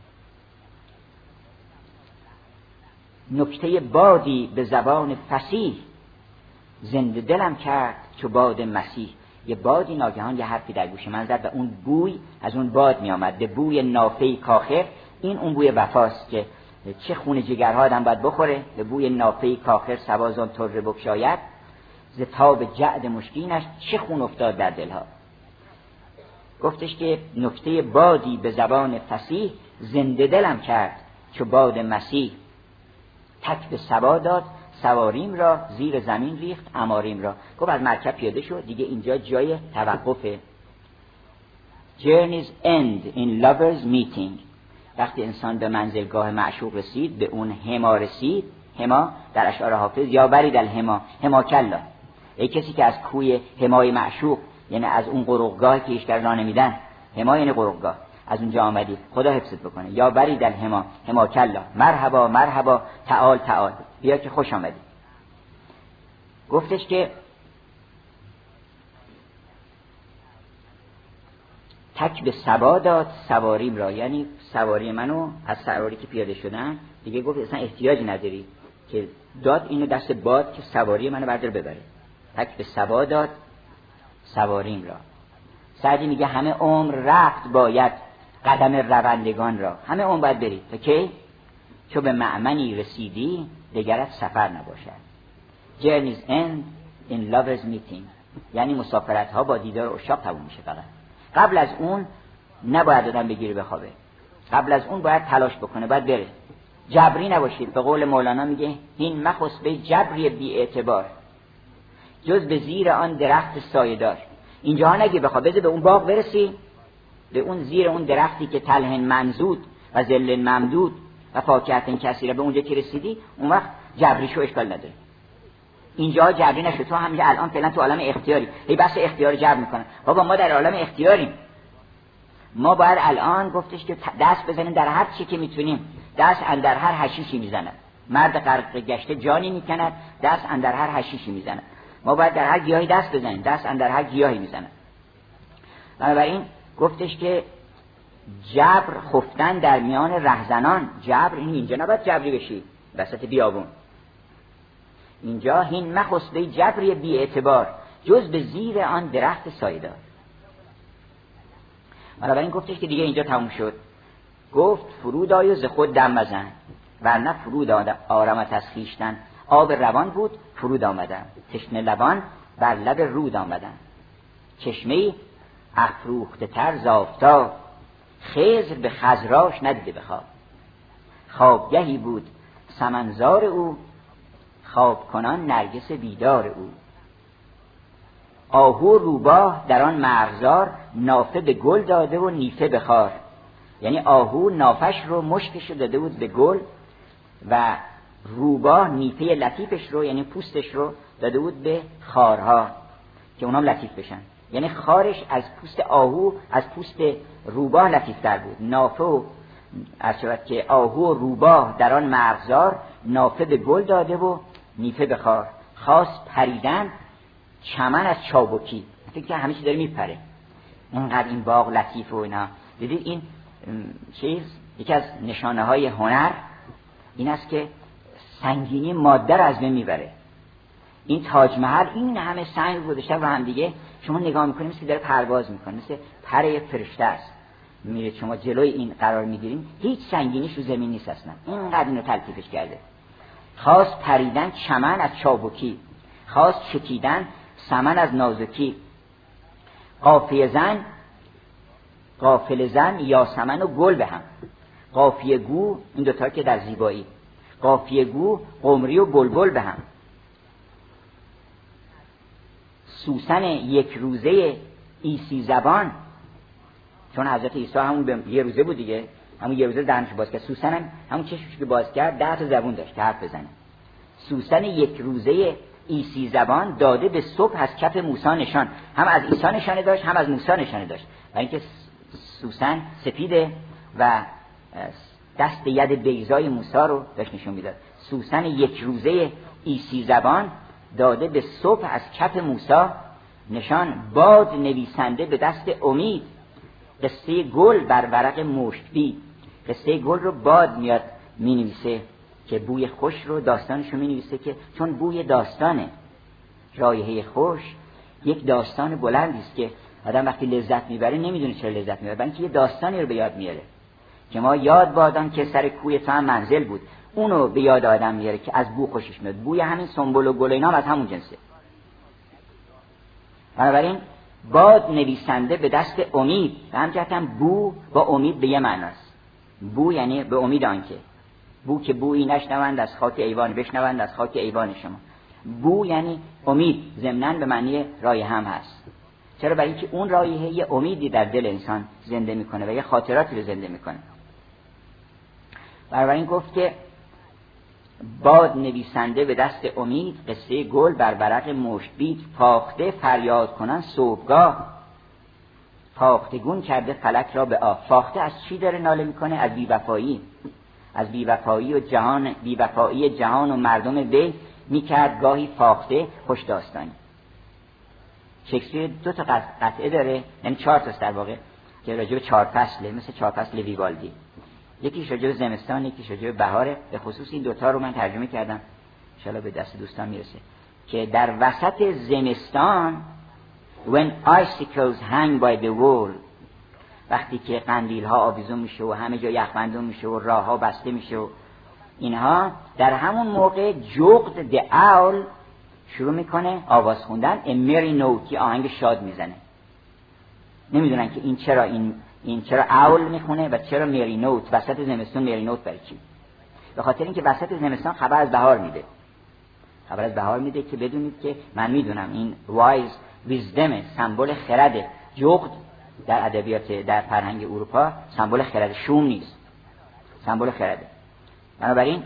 نکته بادی به زبان فصیح زنده دلم کرد چو باد مسیح. یه بادی ناگهان یه حرفی در گوش من زد و اون بوی از اون باد می آمد، به بوی نافه کاخر. این اون بوی وفاست که چه خون جگرها آدم باید بخوره، به بوی نافه کاخر سوازان تره بگشاید، ز تاب جعد مشکینش چه خون افتاد در دلها. گفتش که نکته بادی به زبان فصیح زنده دلم کرد چو باد مسیح. تک به سبا داد سواریم را، زیر زمین ریخت اماریم را. گفت از مرکب پیاده شد، دیگه اینجا جای توقفه. Journey's end in lovers meeting. وقتی انسان به منزلگاه معشوق رسید، به اون هما رسید. هما در اشعار حافظ یا برید الهما هما کلا، ای کسی که از کوی همای معشوق، یعنی از اون قرقگاهی که ایشگر راه نمیدن، هما یعنی قرقگاه، از اونجا آمدی، خدا حفظت بکنه. یا برید الهما هما کلا، مرحبا مرحبا تعال تعال، بیا که خوش آمدی. گفتش که تک به سبا داد سواریم را، یعنی سواری منو از سواری که پیاده شدن دیگه گفت اصلا احتیاجی نداری، که داد اینو دست باد که سواری منو بردار ببره. تک به سبا داد سواریم را. سعدی میگه همه عمر رفت باید قدم روندگان را. همه عمر باید برید تا کی؟ چو به مأمنی رسیدی دگرت سفر نباشد. Journey's end in lovers meeting، یعنی مسافرت ها با دیدار عشاق تموم میشه. فقط قبل از اون نباید آدم بگیره بخوابه، قبل از اون باید تلاش بکنه، باید بره. جبری نباشید. به قول مولانا میگه این مخص به جبری بی اعتبار، جز به زیر آن درخت سایه دار. اینجا ها نگی بخواب، بذار به اون باغ برسی، به اون زیر اون درختی که تلهن منزود و ذل ممدود و فاکهة کثیره، به اونجا که رسیدی اون وقت جبری شو اشکال نداره. اینجا جبری نشد. تو همینجا الان فعلا تو عالم اختیاری، هی بس اختیار جبر میکنن. بابا ما در عالم اختیاریم، ما باید الان گفتش که دست بزنیم در هر چی که میتونیم. دست اندر هر حشیشی میزنه، مرد غرق گشته جانی میکند، دست اندر هر حشیشی میزنه. ما باید در هر گیاهی دست بزنیم، دست اندر هر گیاهی میزنه. بنابراین گفتش که جبر خفتن در میان رهزنان. جبر اینجا نباید جبری بشی وسط بیابون. اینجا هین مخص به جبری بی اعتبار، جز به زیر آن درخت سایه‌دار. بنابراین گفتش که دیگه اینجا تموم شد. گفت فرود آی و ز خود دم مزن، ورنه فرود آرامت از خویشتن. آب روان بود فرود آمدن، تشنه لبان بر لب رود آمدن. چشمه افروخته تر ز آفتاب، خضر به خضراش ندیده بخواب. خوابگهی بود سمنزار او، خواب کنان نرگس بیدار او. آهو روباه در آن مرغزار، نافه به گل داده و نیفه به خار. یعنی آهو نافش رو، مشکش رو داده بود به گل و روباه نیفه لطیفش رو، یعنی پوستش رو داده بود به خارها که اونام لطیف بشن. یعنی خارش از پوست آهو از پوست روباه لطیفتر بود. نافه و از شود که آهو و روباه در آن مرغزار، نافه به گل داده و نیفه به خار. خواست پریدن چمن از چابکی. فکر که همه چی داره میپره، اینقدر این باغ لطیف و اینا. دیدید این چیز یکی از نشانه های هنر این است که سنگینی ماده رو از بین میبره. این تاج محل این همه سنگ گذاشته و هم دیگه شما نگاه میکنید مثل که داره پرواز میکنه، مثل پر فرشته است. میره شما جلوی این قرار میگیرین، هیچ سنگینیش رو زمین نیست اصلا. اینقدر اینو تلطیفش کرده. خواست پریدن چمن از چابکی، خواست چکیدن سمن از نازکی. قافل زن یاسمن و گل به هم. قافیه گو این دوتا که در زیبایی، قافیه گو قمری و بلبل به هم. سوسن یک روزه عیسی زبان، چون حضرت عیسی همون یه روزه بود دیگه، همون یه روزه دهنش باز کرد. سوسن هم همون چشمش که باز کرد 10 تا زبون داشت که حرف بزنه. سوسن یک روزه عیسی زبان، داده به صبح از کف موسی نشان. هم از عیسی نشانه داشت هم از موسی نشانه داشت، و اینکه سوسن سپیده و دست ید بیضای موسی رو داشت نشون میداد. سوسن یک روزه عیسی زبان، داده به صبح از کف موسی نشان. باد نویسنده به دست امید، قصه گل بر ورق مشکبی. قصه گل رو باد میاد می نویسه که بوی خوش رو، داستانش رو می نویسه که چون بوی داستانه، رایحه خوش یک داستان بلندی است که آدم وقتی لذت میبره نمیدونه چرا لذت میبره، بلکه یه داستانی رو به یاد میاره که ما یاد بادان که سر کوی تو هم منزل بود. اونو به یاد آدم میاره که از بو خوشش میاد. بوی همین سنبل و گل اینا از همون جنسه. بنابراین باد نویسنده به دست امید، و همچنین بو با امید به یه معناست. بو یعنی به امید آنکه، بو که بویی نشنوند از خاک ایوان، بشنوند از خاک ایوان شما. بو یعنی امید، ضمناً به معنی رایحه هم هست. چرا؟ برای اینکه اون رایحه یه امیدی در دل انسان زنده میکنه و یه خاطراتی رو زنده میکنه. بنابراین گفت که باد نویسنده به دست امید، قصه گل بر ورق مشکبیت. فاخته فریاد کنن صبحگاه، فاختگون کرده فلک را به آب. فاخته از چی داره ناله میکنه؟ از بی‌وفایی، از بی‌وفایی و جهان، بی‌وفایی جهان و مردم وی میکرد گاهی فاخته خوش داستانی. شکسپیر 2 تا قطعه داره، یعنی 4 تا در واقع، که راجع به 4 فصله، مثل 4 فصل ویوالدی. یکیش راجع به زمستان، یکیش راجع به بهاره. به خصوص این 2 تا رو من ترجمه کردم، ان شاءالله به دست دوستان میرسه. که در وسط زمستان when icicles hang by the wall، وقتی که قندیل ها آویزون میشه و همه جا یخبندون میشه و راه ها بسته میشه و اینها، در همون موقع جغد the owl شروع میکنه آواز خوندن. a merry note، یه آهنگ شاد میزنه. نمیدونن که این چرا این چرا اول میخونه و چرا مری نوت وسط زمستون. مری نوت برای چی؟ به خاطر اینکه وسط زمستان خبر از بهار میده. خبر از بهار میده که بدونید که من میدونم این وایز ویزدم، سمبل خرده. جغد در ادبیات در فرهنگ اروپا سمبل خرد، شوم نیست، سمبل خرده. بنابراین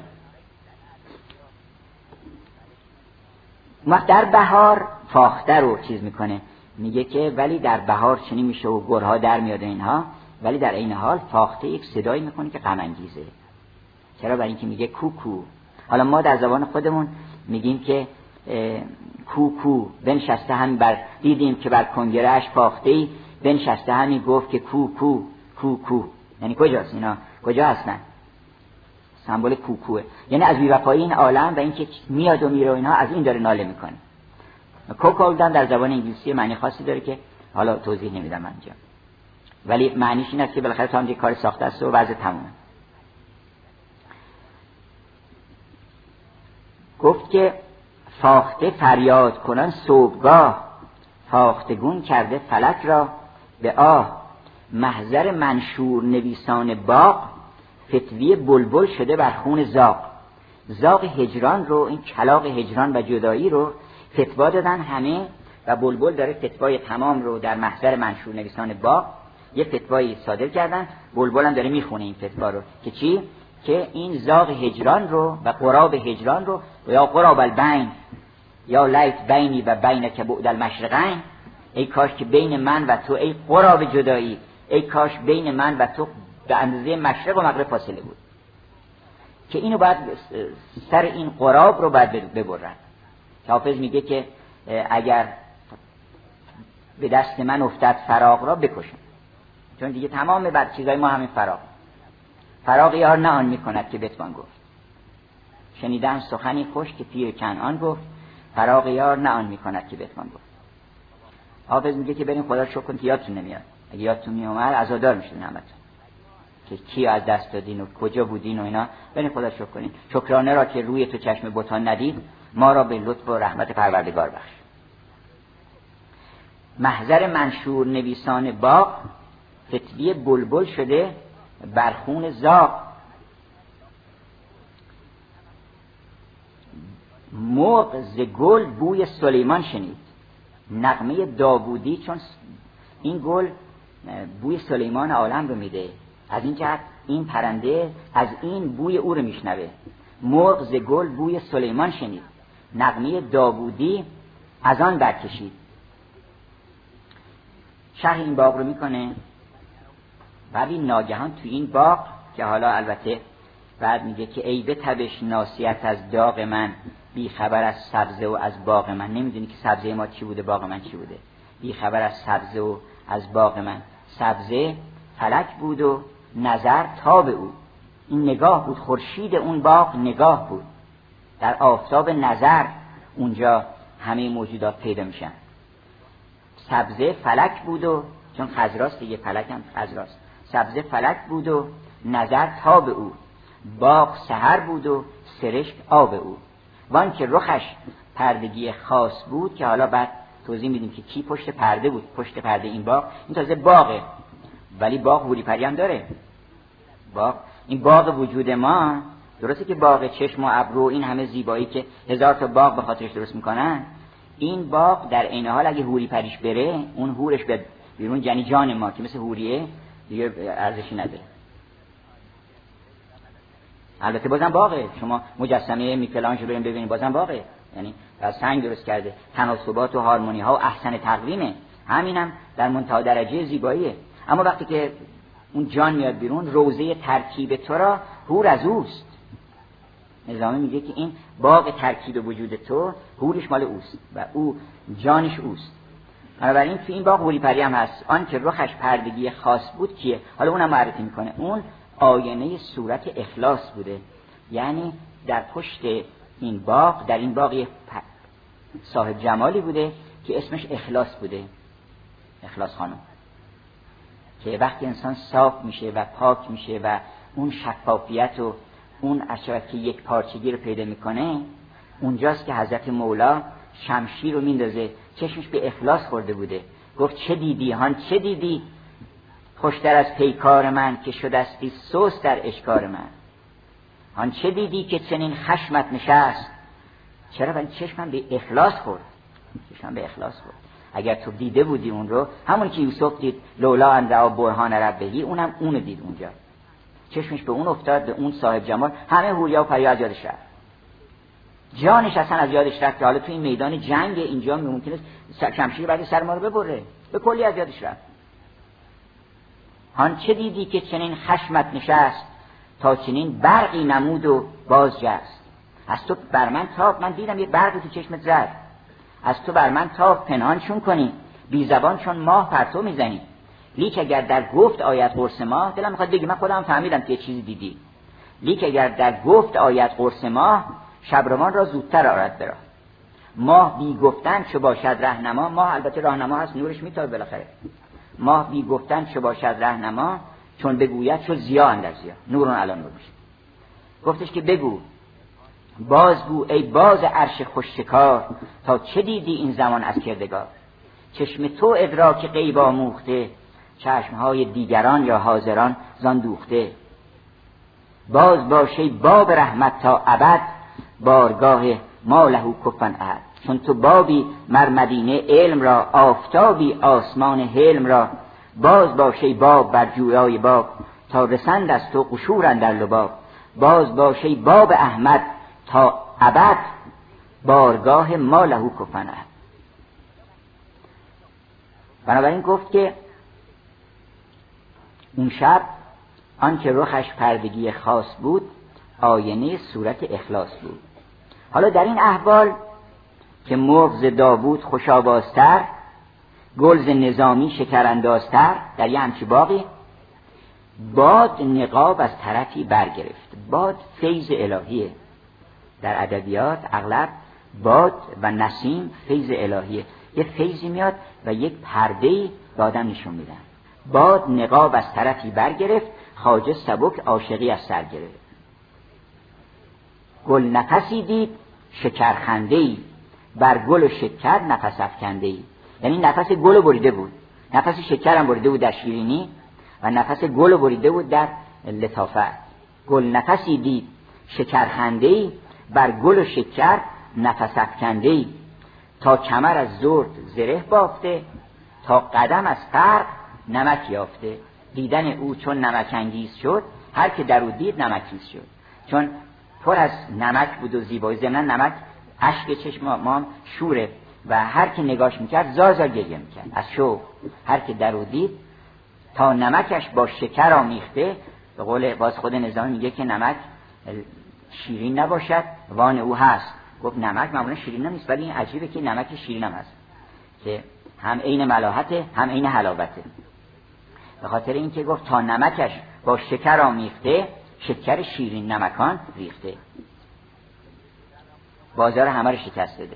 وقت در بهار فاخته رو چیز میکنه، میگه که ولی در بهار چنین میشه و گلها در میاد اینها، ولی در این حال فاخته یک صدایی میکنه که غم انگیزه. چرا؟ برای اینکه میگه کوکو. حالا ما در زبان خودمون میگیم که کوکو بنشسته هم بر، دیدیم که بر کنگرهش فاخته‌ای بنشسته همی گفت که کوکو کوکو. یعنی کجاست اینا؟ کجا هستن؟ سمبل کوکوه، یعنی از بی‌وفایی این عالم و اینکه میاد و میره و اینها، از این داره ناله میکنه. کوکولدن در زبان انگلیسی معنی خاصی داره که حالا توضیح نمیدم اینجا، ولی معنیش این است که بالاخره تا اونجا کار ساخته است و وضع تمومه. گفت که فاخته فریاد کنن صبحگاه، فاختگون کرده فلک را به آه. محضر منشور نویسان باغ، فتوی بلبل شده بر خون زاغ. زاغ هجران رو، این کلاغ هجران و جدایی رو فتوا دادن همه و بلبل داره فتوای تمام رو در محضر منشور نویسان باغ یه فتوایی صادر کردن. بلبل هم داره میخونه این فتوا رو که چی؟ که این زاغ هجران رو و قراب هجران رو یا قراب البین یا لیت بینی و بینک بعد المشرقین، ای کاش که بین من و تو، ای قراب جدایی، ای کاش بین من و تو به اندازه مشرق و مغرب فاصله بود، که اینو باید سر این قراب رو باید ببرن. حافظ میگه که اگر به دست من افتد فراق را بکشم، چون دیگه تمام بعد چیزای ما همین فراق یار نه آن میکند که بتوان گفت. شنیدم سخنی خوش که پیر کنعان گفت، فراق یار نه آن میکند که بتوان گفت. حافظ میگه که بریم خدا شکر کن که یادتون نمیاد، اگه یادتون میومد عزادار میشدین همتون که کی از دست دادین و کجا بودین و اینا. بریم خدا شکر کنین. شکرانه را که روی تو چشم بتان ندید، ما را به لطف و رحمت پروردگار بخش. محضر منشور نویسان باغ فتوی بلبل شده بر خون زاغ. مرغ ز گل بوی سلیمان شنید، نغمه داوودی، چون این گل بوی سلیمان عالم رو میده، از این جهت این پرنده از این بوی او رو میشنوه. مرغ ز گل بوی سلیمان شنید، نغمه داوودی از آن برکشید. شرح این باغ رو میکنه. ولی ناگهان تو این باغ که حالا البته بعد میگه که ای به تبش ناصیت از داغ من، بی خبر از سبزه و از باغ من. نمیدونی که سبزه ما چی بوده، باغ من چی بوده. بی خبر از سبزه و از باغ من. سبزه فلک بود و نظر تاب او. این نگاه بود، خورشید اون باغ نگاه بود. در آفتاب نظر اونجا همه موجودات پیدا میشن. سبزه فلک بود و چون خضراست دیگه، فلک هم خضراست. سبزه فلک بود و نظر تاب او. باغ سحر بود و سرشک آب او. وان که رخش پردگی خاص بود، که حالا بعد توضیح میدیم که کی پشت پرده بود. پشت پرده این باغ، این تازه باغه، ولی باغ حوری پری هم داره. باغ، این باغ وجود ما، درسته که باغ چشم و ابرو این همه زیبایی که 1000 تا باغ به خاطرش درست میکنن، این باغ در عین حال اگه حوری پریش بره، اون حورش به بیرون، یعنی جان ما که مثل حوریه دیگه ارزشی نداره. البته بازم باغه. شما مجسمه میکلانژلو بریم ببینید، بازم باغه، یعنی از سنگ درست کرده، تناسبات و هارمونی ها و احسن تقویمه. همینم در منتها درجه زیباییه. اما وقتی که اون جان میاد بیرون، روزه ترکیب تو را حور از اوست. نظامی میگه که این باغ ترکیب وجود تو، حورش مال اوست و او جانش اوست. بنابراین تو این باغ حوری پری هم هست. آن که رخش پردگی خاص بود کیه؟ حالا اونم معرفی میکنه. اون آینه صورت اخلاص بوده. یعنی در پشت این باغ، در این باغ صاحب جمالی بوده که اسمش اخلاص بوده، اخلاص خانم، که وقتی انسان صاف میشه و پاک میشه و اون شفافیت و اون اشرت که یک پارچگی رو پیدا میکنه، اونجاست که حضرت مولا شمشیر رو میندازه. چشمش به اخلاص خورده بوده. گفت چه دیدی هان، چه دیدی خوشتر از پیکار من، که شدستی سوس در اشکار من. هان چه دیدی که چنین خشمت نشست. چرا؟ ولی چشمم به اخلاص خورد. چشمم به اخلاص خورد. اگر تو دیده بودی اون رو، همون که یوسف دید لولا ان رأى برهان ربه، اونم اونو دید. اونجا چشمش به اون افتاد، به اون صاحب جمال. همه حوریا و پریا از یادش رفت، جانش اصلا از یادش رفت که حالا تو این میدان جنگ اینجا ممکنه شمشیر بعد سر ما رو ببره. به کلی از یادش رفت. هان چه دیدی که چنین خشمت نشست، تا چنین برقی نمود و باز جست. از تو بر من تاب، من دیدم یه برقی تو چشمت زد. از تو بر من تاب پنهان چون کنی، بی زبان چون ماه پرتو میزنی. لیک اگر در گفت آیت قرص ماه، دلم میخواد بگی من خودم فهمیدم که یه چیزی دیدی. لیک اگر در گفت آیت قرص ماه، شبروان را زودتر آرد برا. ماه بی گفتن چه باشد رهنما. ماه البته راهنما هست، نورش میتابه بالاخره. ماه بی گفتن چه باشد رهنما، چون بگوید چو ضیا اندر ضیا. نورون الان نور میشه. گفتش که بگو، بازگو ای باز عرش خوششکار، تا چه دیدی این زمان از کردگار. چشم تو ادراک غیب آموخته، چشمهای دیگران یا حاضران زان دوخته. باز باشی باب رحمت تا ابد، بارگاه ما له کفن احد. چون تو بابی مر مدینه علم را، آفتابی آسمان حلم را، باز باشی باب بر جویای باب، تا رسند از تو قشور اندر لباب. باز باشی باب احمد تا ابد، بارگاه ما له کفن احد. بنابراین گفت که اون شب آنکه رخش پردگی خاص بود، آینه صورت اخلاص بود. حالا در این احوال که مغز داوود خوش آوازتر، گلز نظامی شکراندازتر، در یه همچی باقی باد نقاب از طرفی برگرفت. باد فیض الهیه. در ادبیات اغلب باد و نسیم فیض الهیه. یه فیضی میاد و یک پرده‌ای به آدم نشون میدن. باد نقاب از طرفی برگرفت، خواجه سبک عاشقی از سر گرفت. گل نفسی دید شکرخنده‌ای، بر گل و شکر نفس افکنده‌ای. یعنی نفس گل بریده بود، نفس شکر هم بریده بود در شیرینی و نفس گل بریده بود در لطافت. گل نفسی دید شکرخنده‌ای، بر گل و شکر نفس افکنده‌ای. تا کمر از زرد زره بافته، تا قدم از فرق نمک یافته. دیدن او چون نمک انگیز شد، هر که در او دید نمکیز شد. چون پر از نمک بود و زیبایی، ضمن نمک اشک چشم ما شوره و هر که نگاش میکرد زار زار گریه میکرد از شوق. هر که در او دید تا نمکش با شکر آمیخته. به قول باز خود نظامی میگه که نمک شیرین نباشد وان او هست. گفت نمک معمولا شیرین نیست، ولی این عجیبه که نمک شیرین هم هست که هم عین ملاحته هم عین حلاوته. به خاطر اینکه گفت تا نمکش با شکر آمیخته، شکر شیرین نمکان ریخته. بازار همه رو شکست داده.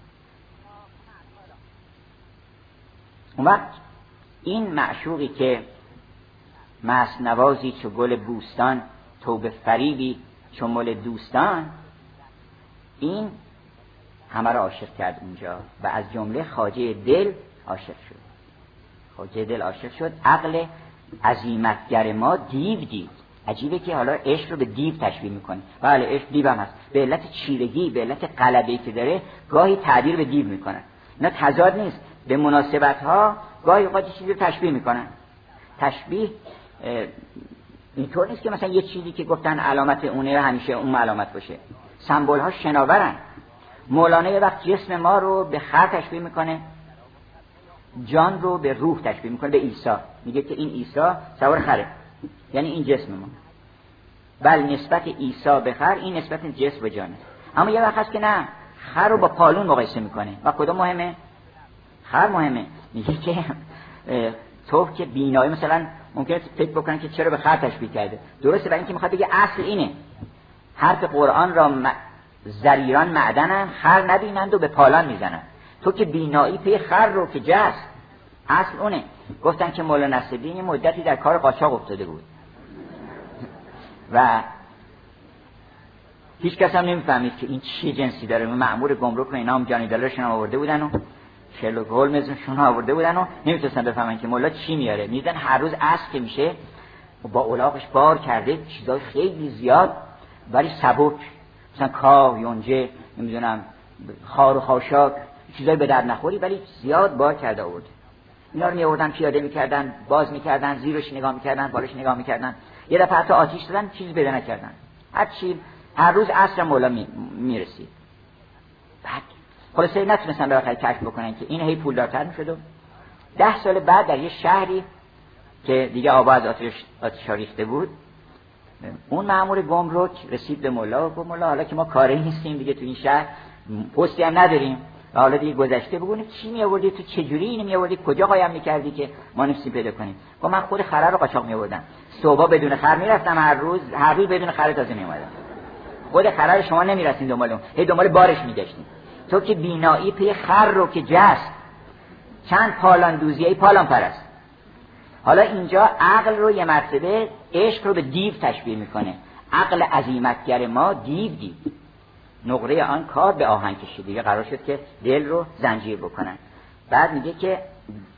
اون وقت این معشوقی که مست نوازی چو گل بوستان، توبه فریبی چو مل دوستان، این همه را عاشق کرد اونجا و از جمله خواجه دل عاشق شد. خواجه دل عاشق شد. عقل عزیمتگر ما دیو دید. عجیبه که حالا عشق رو به دیو تشبیه میکنه. بله عشق دیو هم هست، به علت چیرگی، به علت غلبه‌ای که داره گاهی تعبیر به دیو میکنن. اینا تضاد نیست، به مناسبت ها گاهی اوقات چیزی رو تشبیه میکنن. تشبیه اینطور نیست که مثلا یه چیزی که گفتن علامت اونه همیشه اون علامت باشه. سمبل ها شناورن. مولانا یه وقت جسم ما رو به خر تشبیه میکنه، جان رو به روح تشبیه میکنه، به عیسی. میگه که این عیسی سوار خره، یعنی این جسم ما. بل نسبت عیسی به خر این نسبت جسم به جانه. اما یه وقت هست که نه، خر رو با پالون مقایسه میکنه و کدوم مهمه؟ خر مهمه. میگه که تو که بینایی مثلا ممکنه فکر بکنن که چرا به خر تشبیه کرده. درسته، برای اینکه میخواد بگه اصل اینه. حرف قرآن را زریران معدنن، خر نبینند و به پالان میزنن. تو که بینایی پی خر رو که جست، اصل اونه. گفتن که مولانا نصرالدین یه مدتی در کار قاچاق افتاده بود و هیچ کس هم نمیفهمید که این چی جنسی داره. مأمور گمرک و اینا هم جانی دلارشون آورده بودن و شرلوک هولمزشون آورده بودن و نمیتونستن بفهمن که مولا چی میاره. میدن هر روز عصر که میشه با الاغش بار کرده چیزای خیلی زیاد ولی سبک، مثلا کاه، یونجه، نمیدونم خار و خاشاک، چیزای به درد نخوری ولی زیاد بار کرده آورده. اینا رو میآوردن پیاده میکردن، باز میکردن، زیرش نگاه میکردن، بالش نگاه میکردن. یه دفعه حتی آتیش دادن، چیزی پیدا نکردن. هر روز عصر مولا میرسید. بعد خلاصه نتونستن به آخر کشف بکنن که این هی پولدارتر میشد و 10 سال بعد در یه شهری که دیگه آب از آتش ریخته بود، اون مأمور گمرک رسید به مولا و گفت مولا حالا که ما کاری نیستیم دیگه تو این شهر، پستی هم نداریم و حالا دیگه گذشته، بگونی چی میآوردی تو، چجوری اینو میآوردی، کجا قایم میکردی که ما نفسی پیدا کنیم؟ گفت من خود خر رو قاچاق میآوردم، صبح بدون خر میرفتم، هر روز بدون خر تازه میومدم. خود خر شما نمیرسین دنبال اون، هی دنبال بارش میگشتین. تو که بینایی پی خر رو که جست، چند پالان دوزی ای پالان پرست. حالا اینجا عقل رو یه مرتبه عشق رو به دیو تشبیه میکنه. عقل عزیمتگر ما دیو دید، نقره آن کار به آهن کشید. دیگه قرار شد که دل رو زنجیر بکنن. بعد میگه که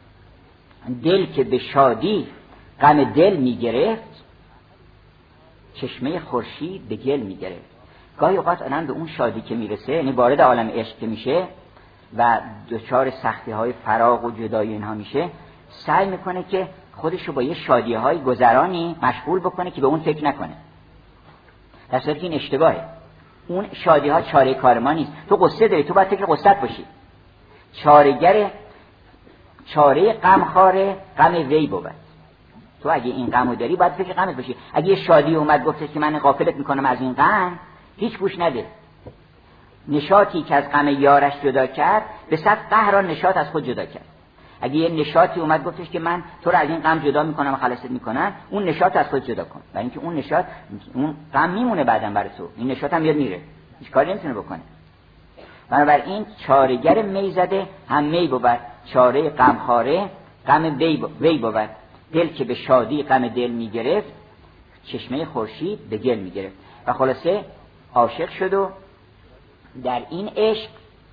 دل که به شادی غم دل میگرفت، چشمه خورشید به گل میگیره. گاهی اوقات آدم به اون شادی که میرسه، یعنی وارد عالم عشق که میشه و دچار سختی‌های فراق و جدایی اینها میشه، سعی میکنه که خودشو با یه شادی‌های گذرانی مشغول بکنه که به اون فکر نکنه. در صورتی که این اشتباهه. اون شادی‌ها چاره کار ما نیست. تو قصه داری، تو باید فکر قصت باشی. چاره غمخواره غم وی بود. تو اگه این غمو داری باید فکر غمت باشی. اگه یه شادی اومد گفته که من غافلت میکنم از این غم، هیچ گوش نده. نشاطی که از غم یارش جدا کرد به 100 قهران نشاط از خود جدا کرد. اگه یه نشاطی اومد گفتش که من تو رو از این غم جدا میکنم و خلاصت میکنم، اون نشاط از خود جدا کن. برای اینکه اون نشاط، اون غم میمونه بعداً برای تو. این نشاط هم یاد میره. هیچ کاری نمیتونه بکنه. بنابراین چاره‌گر می زده هم می بود، چاره غمخواره غم وی بود. دل که به شادی غم دل میگرفت، چشمه خورشید به گل میگرفت. و خلاصه عاشق شد و در این عشق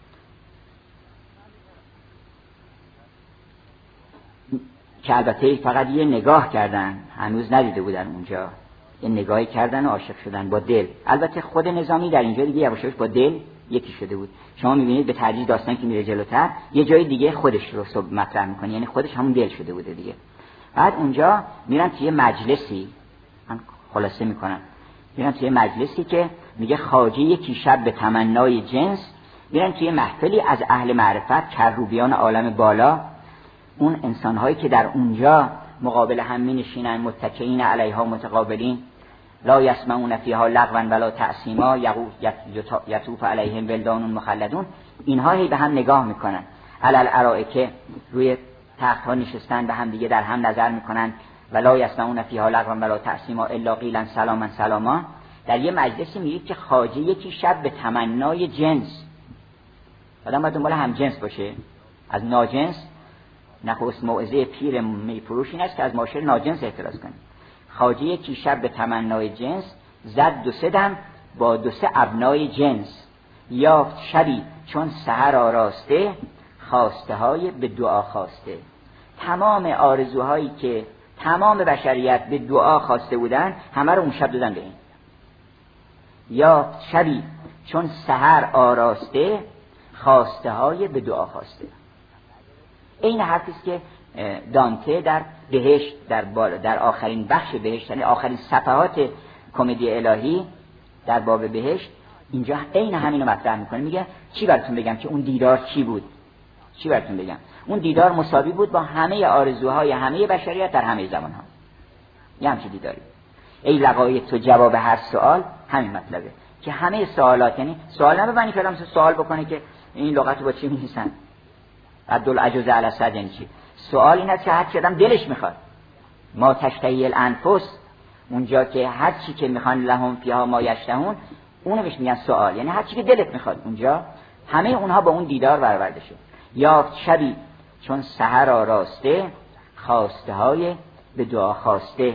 که البته فقط یه نگاه کردن، هنوز ندیده بودن اونجا، یه نگاهی کردن و عاشق شدن با دل. البته خود نظامی در اینجا دیگه یواشاش با دل یکی شده بود. شما میبینید به تدریج داستان که میره جلوتر یه جای دیگه خودش رو مطرح میکنه، یعنی خودش همون دل شده بوده دیگه. بعد اونجا میرن توی مجلسی، من خلاصه میکنم، میرن توی مجلسی که میگه خواجه یکی شب به تمنای جنس، میرن توی محفلی از اهل معرفت، کروبیان عالم بالا، اون انسان‌هایی که در اونجا مقابل هم می‌نشینن، متکئین علیها متقابلین، لا یسمعون فیها لغوا ولا تأثیما یطوف علیهم ولدان مخلدون. اینها هی به هم نگاه میکنن، علی الارائک، روی تخت‌ها نشستن، به هم دیگه در هم نظر میکنن. ولا یسمعون فیها لغوا ولا تأثیما الا قیلا سلاما سلاما. در یه مجلسی میگه که خواجه یکی شب به تمنای جنس، آدم باید دنبال هم جنس باشه، از ناجنس نخست موعظه پیر میفروش این است که از معاشر ناجنس احتراز کنیم. خواجه یکی شب به تمنای جنس، زد 2 دم با 2 ابنای جنس، یافت شبی چون سحر آراسته، خواسته های به دعا خواسته. تمام آرزوهایی که تمام بشریت به دعا خواسته بودن همه رو اون شب دادن به این. یافت شبی چون سحر آراسته، خواسته های به دعا خواسته. این حرفی است که دانته در بهشت، در آخرین بخش بهشت، یعنی آخرین صفحات کمدی الهی در باب بهشت، اینجا عین همینو مطرح میکنه. میگه چی براتون بگم که اون دیدار چی بود؟ چی براتون بگم؟ اون دیدار مساوی بود با همه آرزوهای همه بشریت در همه زمانها. یه همچین دیداری. ای لقای تو جواب هر سوال، همین مطلبه که همه سوالات، یعنی سوال نبینی که آدم سوال بکنه که این لغت با چی می‌نویسن، عبدالعجوز علی صد، یعنی چی؟ سوال این است که هر چی آدم دلش میخواد. ما تشتهی الانفس، اونجا که هر چی که میخوان لهم فیها ما یشتهون، اونو میگن سوال، یعنی هر چی که دلت میخواد اونجا همه اونها با اون دیدار برآورده شد. یافت شبی چون سحر آراسته، خواسته های به دعا خواسته.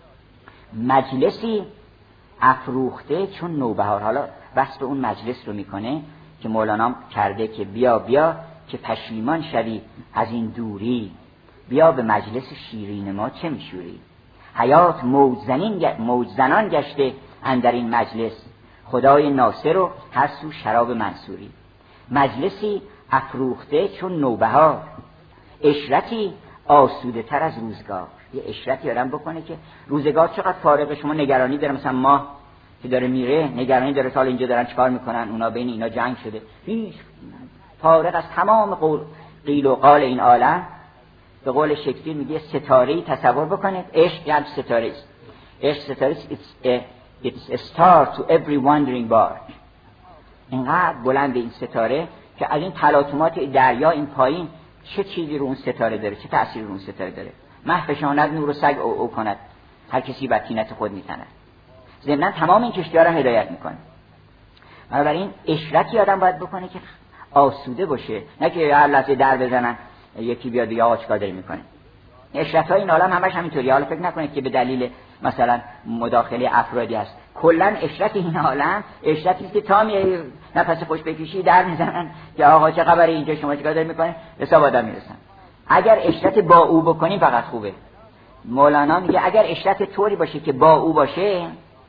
مجلسی افروخته چون نوبهار. حالا وصف اون مجلس رو میکنه که مولانا کرده که بیا بیا که پشیمان شوی از این دوری، بیا به مجلس شیرین ما چه میشوری. حیات موج زنان گشته اندر این مجلس، خدای ناصر و هر سو شراب منصوری. مجلسی افروخته چون نوبهار، عشرتی آسوده تر از روزگار. یه عشرتی آدم بکنه که روزگار چقدر فارغه. شما نگرانی داره، مثلا ماه که داره میره نگرانی داره سال اینجا دارن چیکار میکنن، اونا بین اینا جنگ شده، هیچ فارغ از تمام قیل و قال این عالم. به قول شکسپیر میگه ستاره‌ای تصور بکنید، عشق یعنی ستاره است. عشق ستاره است. It's a star to every wandering barge. اینقدر بلند این ستاره که از این تلاطمات دریا این پایین چه چیزی رو اون ستاره داره، چه تأثیری رو اون ستاره داره. محفشاند نور و سگ او کند، هر کسی بر طینت خود میتند. ضمناً تمام این کشتی‌ها را هدایت میکنه. بنابراین عشرتی آدم باید بکنه که آسوده باشه، نه که هر لحظه در بزنن یکی بیاد بگه آقا چیکار داری میکنه. عشرت‌های این عالم همش همینطوری. حالا فکر نکنید که به دلیل مثلا مداخله افرادی است. کلا عشرت این عالم عشرتی است که تا می نفس خوش بکشی در میزنن که آقا چه خبره اینجا، شما چیکار داری میکنه، حساب آدم میرسن. اگر عشرت با او بکنی فقط خوبه. مولانا میگه اگر عشرت طوری باشه که با او باشه،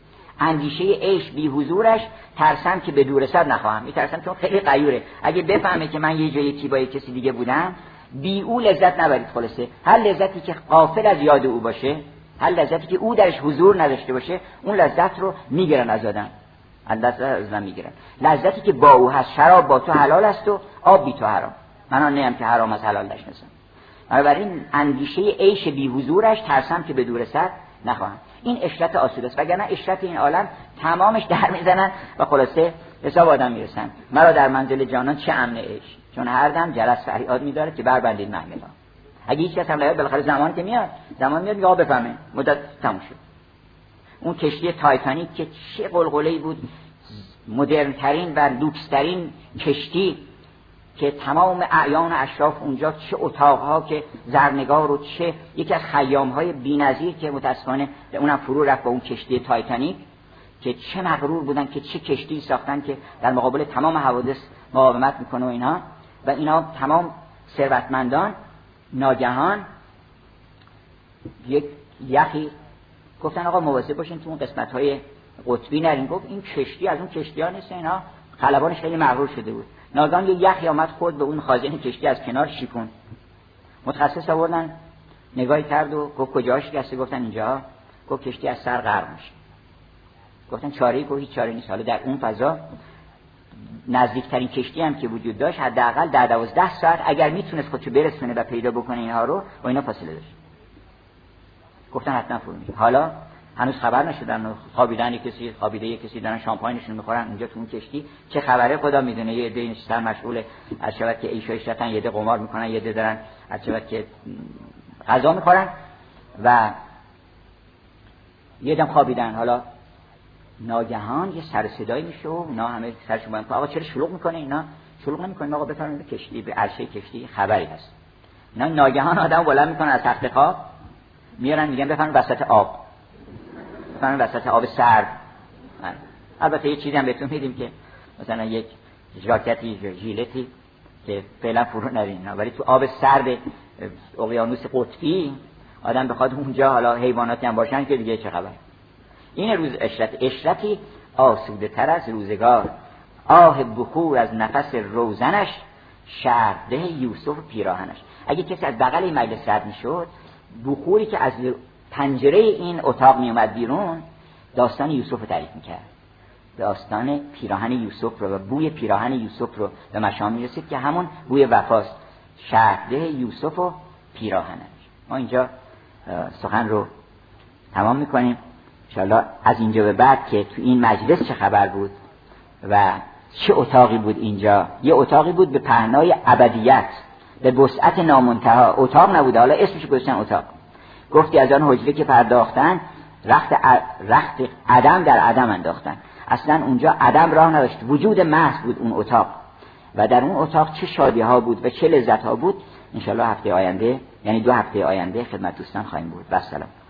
اندیشه عیش بی حضورش ترسم که به دور رسد نخواهم. میترسم چون خیلی غیوره، اگه بفهمه که من یه جایی با کسی دیگه بودم، بی او لذت نبرید. خلاصه هر لذتی که غافل از یاد او باشه، هر لذتی که او درش حضور نداشته باشه، اون لذت رو میگیرن از آدم، از من میگیرن. لذتی که با او هست، شراب با تو حلال است و آب بی تو حرام. من نیم که حرام از حلال نشناسم. بنابراین اندیشه عیش بی حضورش ترسم که به دور رسد نخواهم. این عشرت آسوده است، وگرنه عشرت این عالم تمامش در میزنن و خلاصه حساب آدم میرسن. مرا در منزل جانان چه امن عیش، چون هر دم جرس فریاد میداره که بربندید محملا. اگه هیچ کس هم نیاد، بالاخره زمان که میاد، زمان میاد یا بفهمه مدت تموم شد. اون کشتی تایتانیک که چه قلقله‌ای بود، مدرن ترین و لوکس ترین کشتی که تمام اعیان و اشراف اونجا، چه اتاقها که زرنگار و چه یکی از خیام‌های بی‌نظیر که متأسفانه اونم فرو رفت با اون کشتی تایتانیک، که چه مغرور بودن که چه کشتی ساختن که در مقابل تمام حوادث مقاومت میکنه و اینا تمام ثروتمندان. ناگهان یک یخی گفتن آقا مواظب باشین تو اون قسمت‌های قطبی نرین. گفت این کشتی از اون کشتی‌ها نیست، اینا خلبانش خیلی مغرور شده بود. ناگهان یه یخی آمد خورد به اون خازن کشتی، از کنار شیکون. متخصص آوردن نگاهی کرد و گفت کجاش شکسته؟ گفتن اینجا. گفت کشتی از سر غرق میشه. گفتن چاره‌ای؟ گفت هیچ چاره‌ای نیست. حالا در اون فضا نزدیکترین کشتی هم که وجود داشت حداقل 10-12 ساعت اگر میتونست خودشو برسونه و پیدا بکنه اینها رو، و اینا فاصله داشت. گفتن حتما فرو میشه. حالا هنوز خبر نشدن، خوابیدن کسی، خوابیده کسی دارن شامپاینشون میخورن اونجا تو اون کشتی. چه خبره خدا میدونه. یه عده نشستن مشغول از شبکه که عیش و عشرتن، یه عده قمار میکنن، یه عده دارن از شبکه که غذا میخورن و یه دم خوابیدن. حالا ناگهان یه سر صدایی میشه و اینا همه سرشون باید آقا چرا شلوغ میکنه؟ اینا شلوغ نمیکنه. آقا بفرمایید کشتی به عرشه کشتی خبری هست. اینا ناگهان آدم بلند میکنه از تخت خواب، میارن میگن بفرمایید وسط آب، بفرمایید وسط آب سرد. البته یه چیزی هم بهتون میدیم که مثلا یک ژاکتی ژیلتی که فعلا فرو نرین، ولی تو آب سرد اقیانوس قطبی آدم بخواد اونجا، حالا حیواناتی هم باشن که دیگه چه خبر. این روز اشرتی آسوده تر از روزگار، آه بخور از نفس روزنش، شرده یوسف پیراهنش. اگه کسی از بغل مجلس رد میشد، بخوری که از پنجره این اتاق میومد بیرون داستان یوسف رو تعریف میکرد، داستان پیراهن یوسف رو و بوی پیراهن یوسف رو به مشام میرسید که همون بوی وفاست. شرده یوسف و پیراهنش. ما اینجا سخن رو تمام میکنیم انشاءالله. از اینجا به بعد که تو این مجلس چه خبر بود و چه اتاقی بود اینجا. یه اتاقی بود به پهنای ابدیت، به وسعت نامنتها. اتاق نبوده، حالا اسمش گذاشتن اتاق. گفتی از آن حجره که پرداختن، رخت عدم در عدم انداختن. اصلا اونجا عدم راه نداشت، وجود محض بود اون اتاق. و در اون اتاق چه شادی ها بود و چه لذت ها بود. انشاءالله هفته آینده، یعنی 2 هفته آینده خدمت دوستان خواهیم بود. و السلام.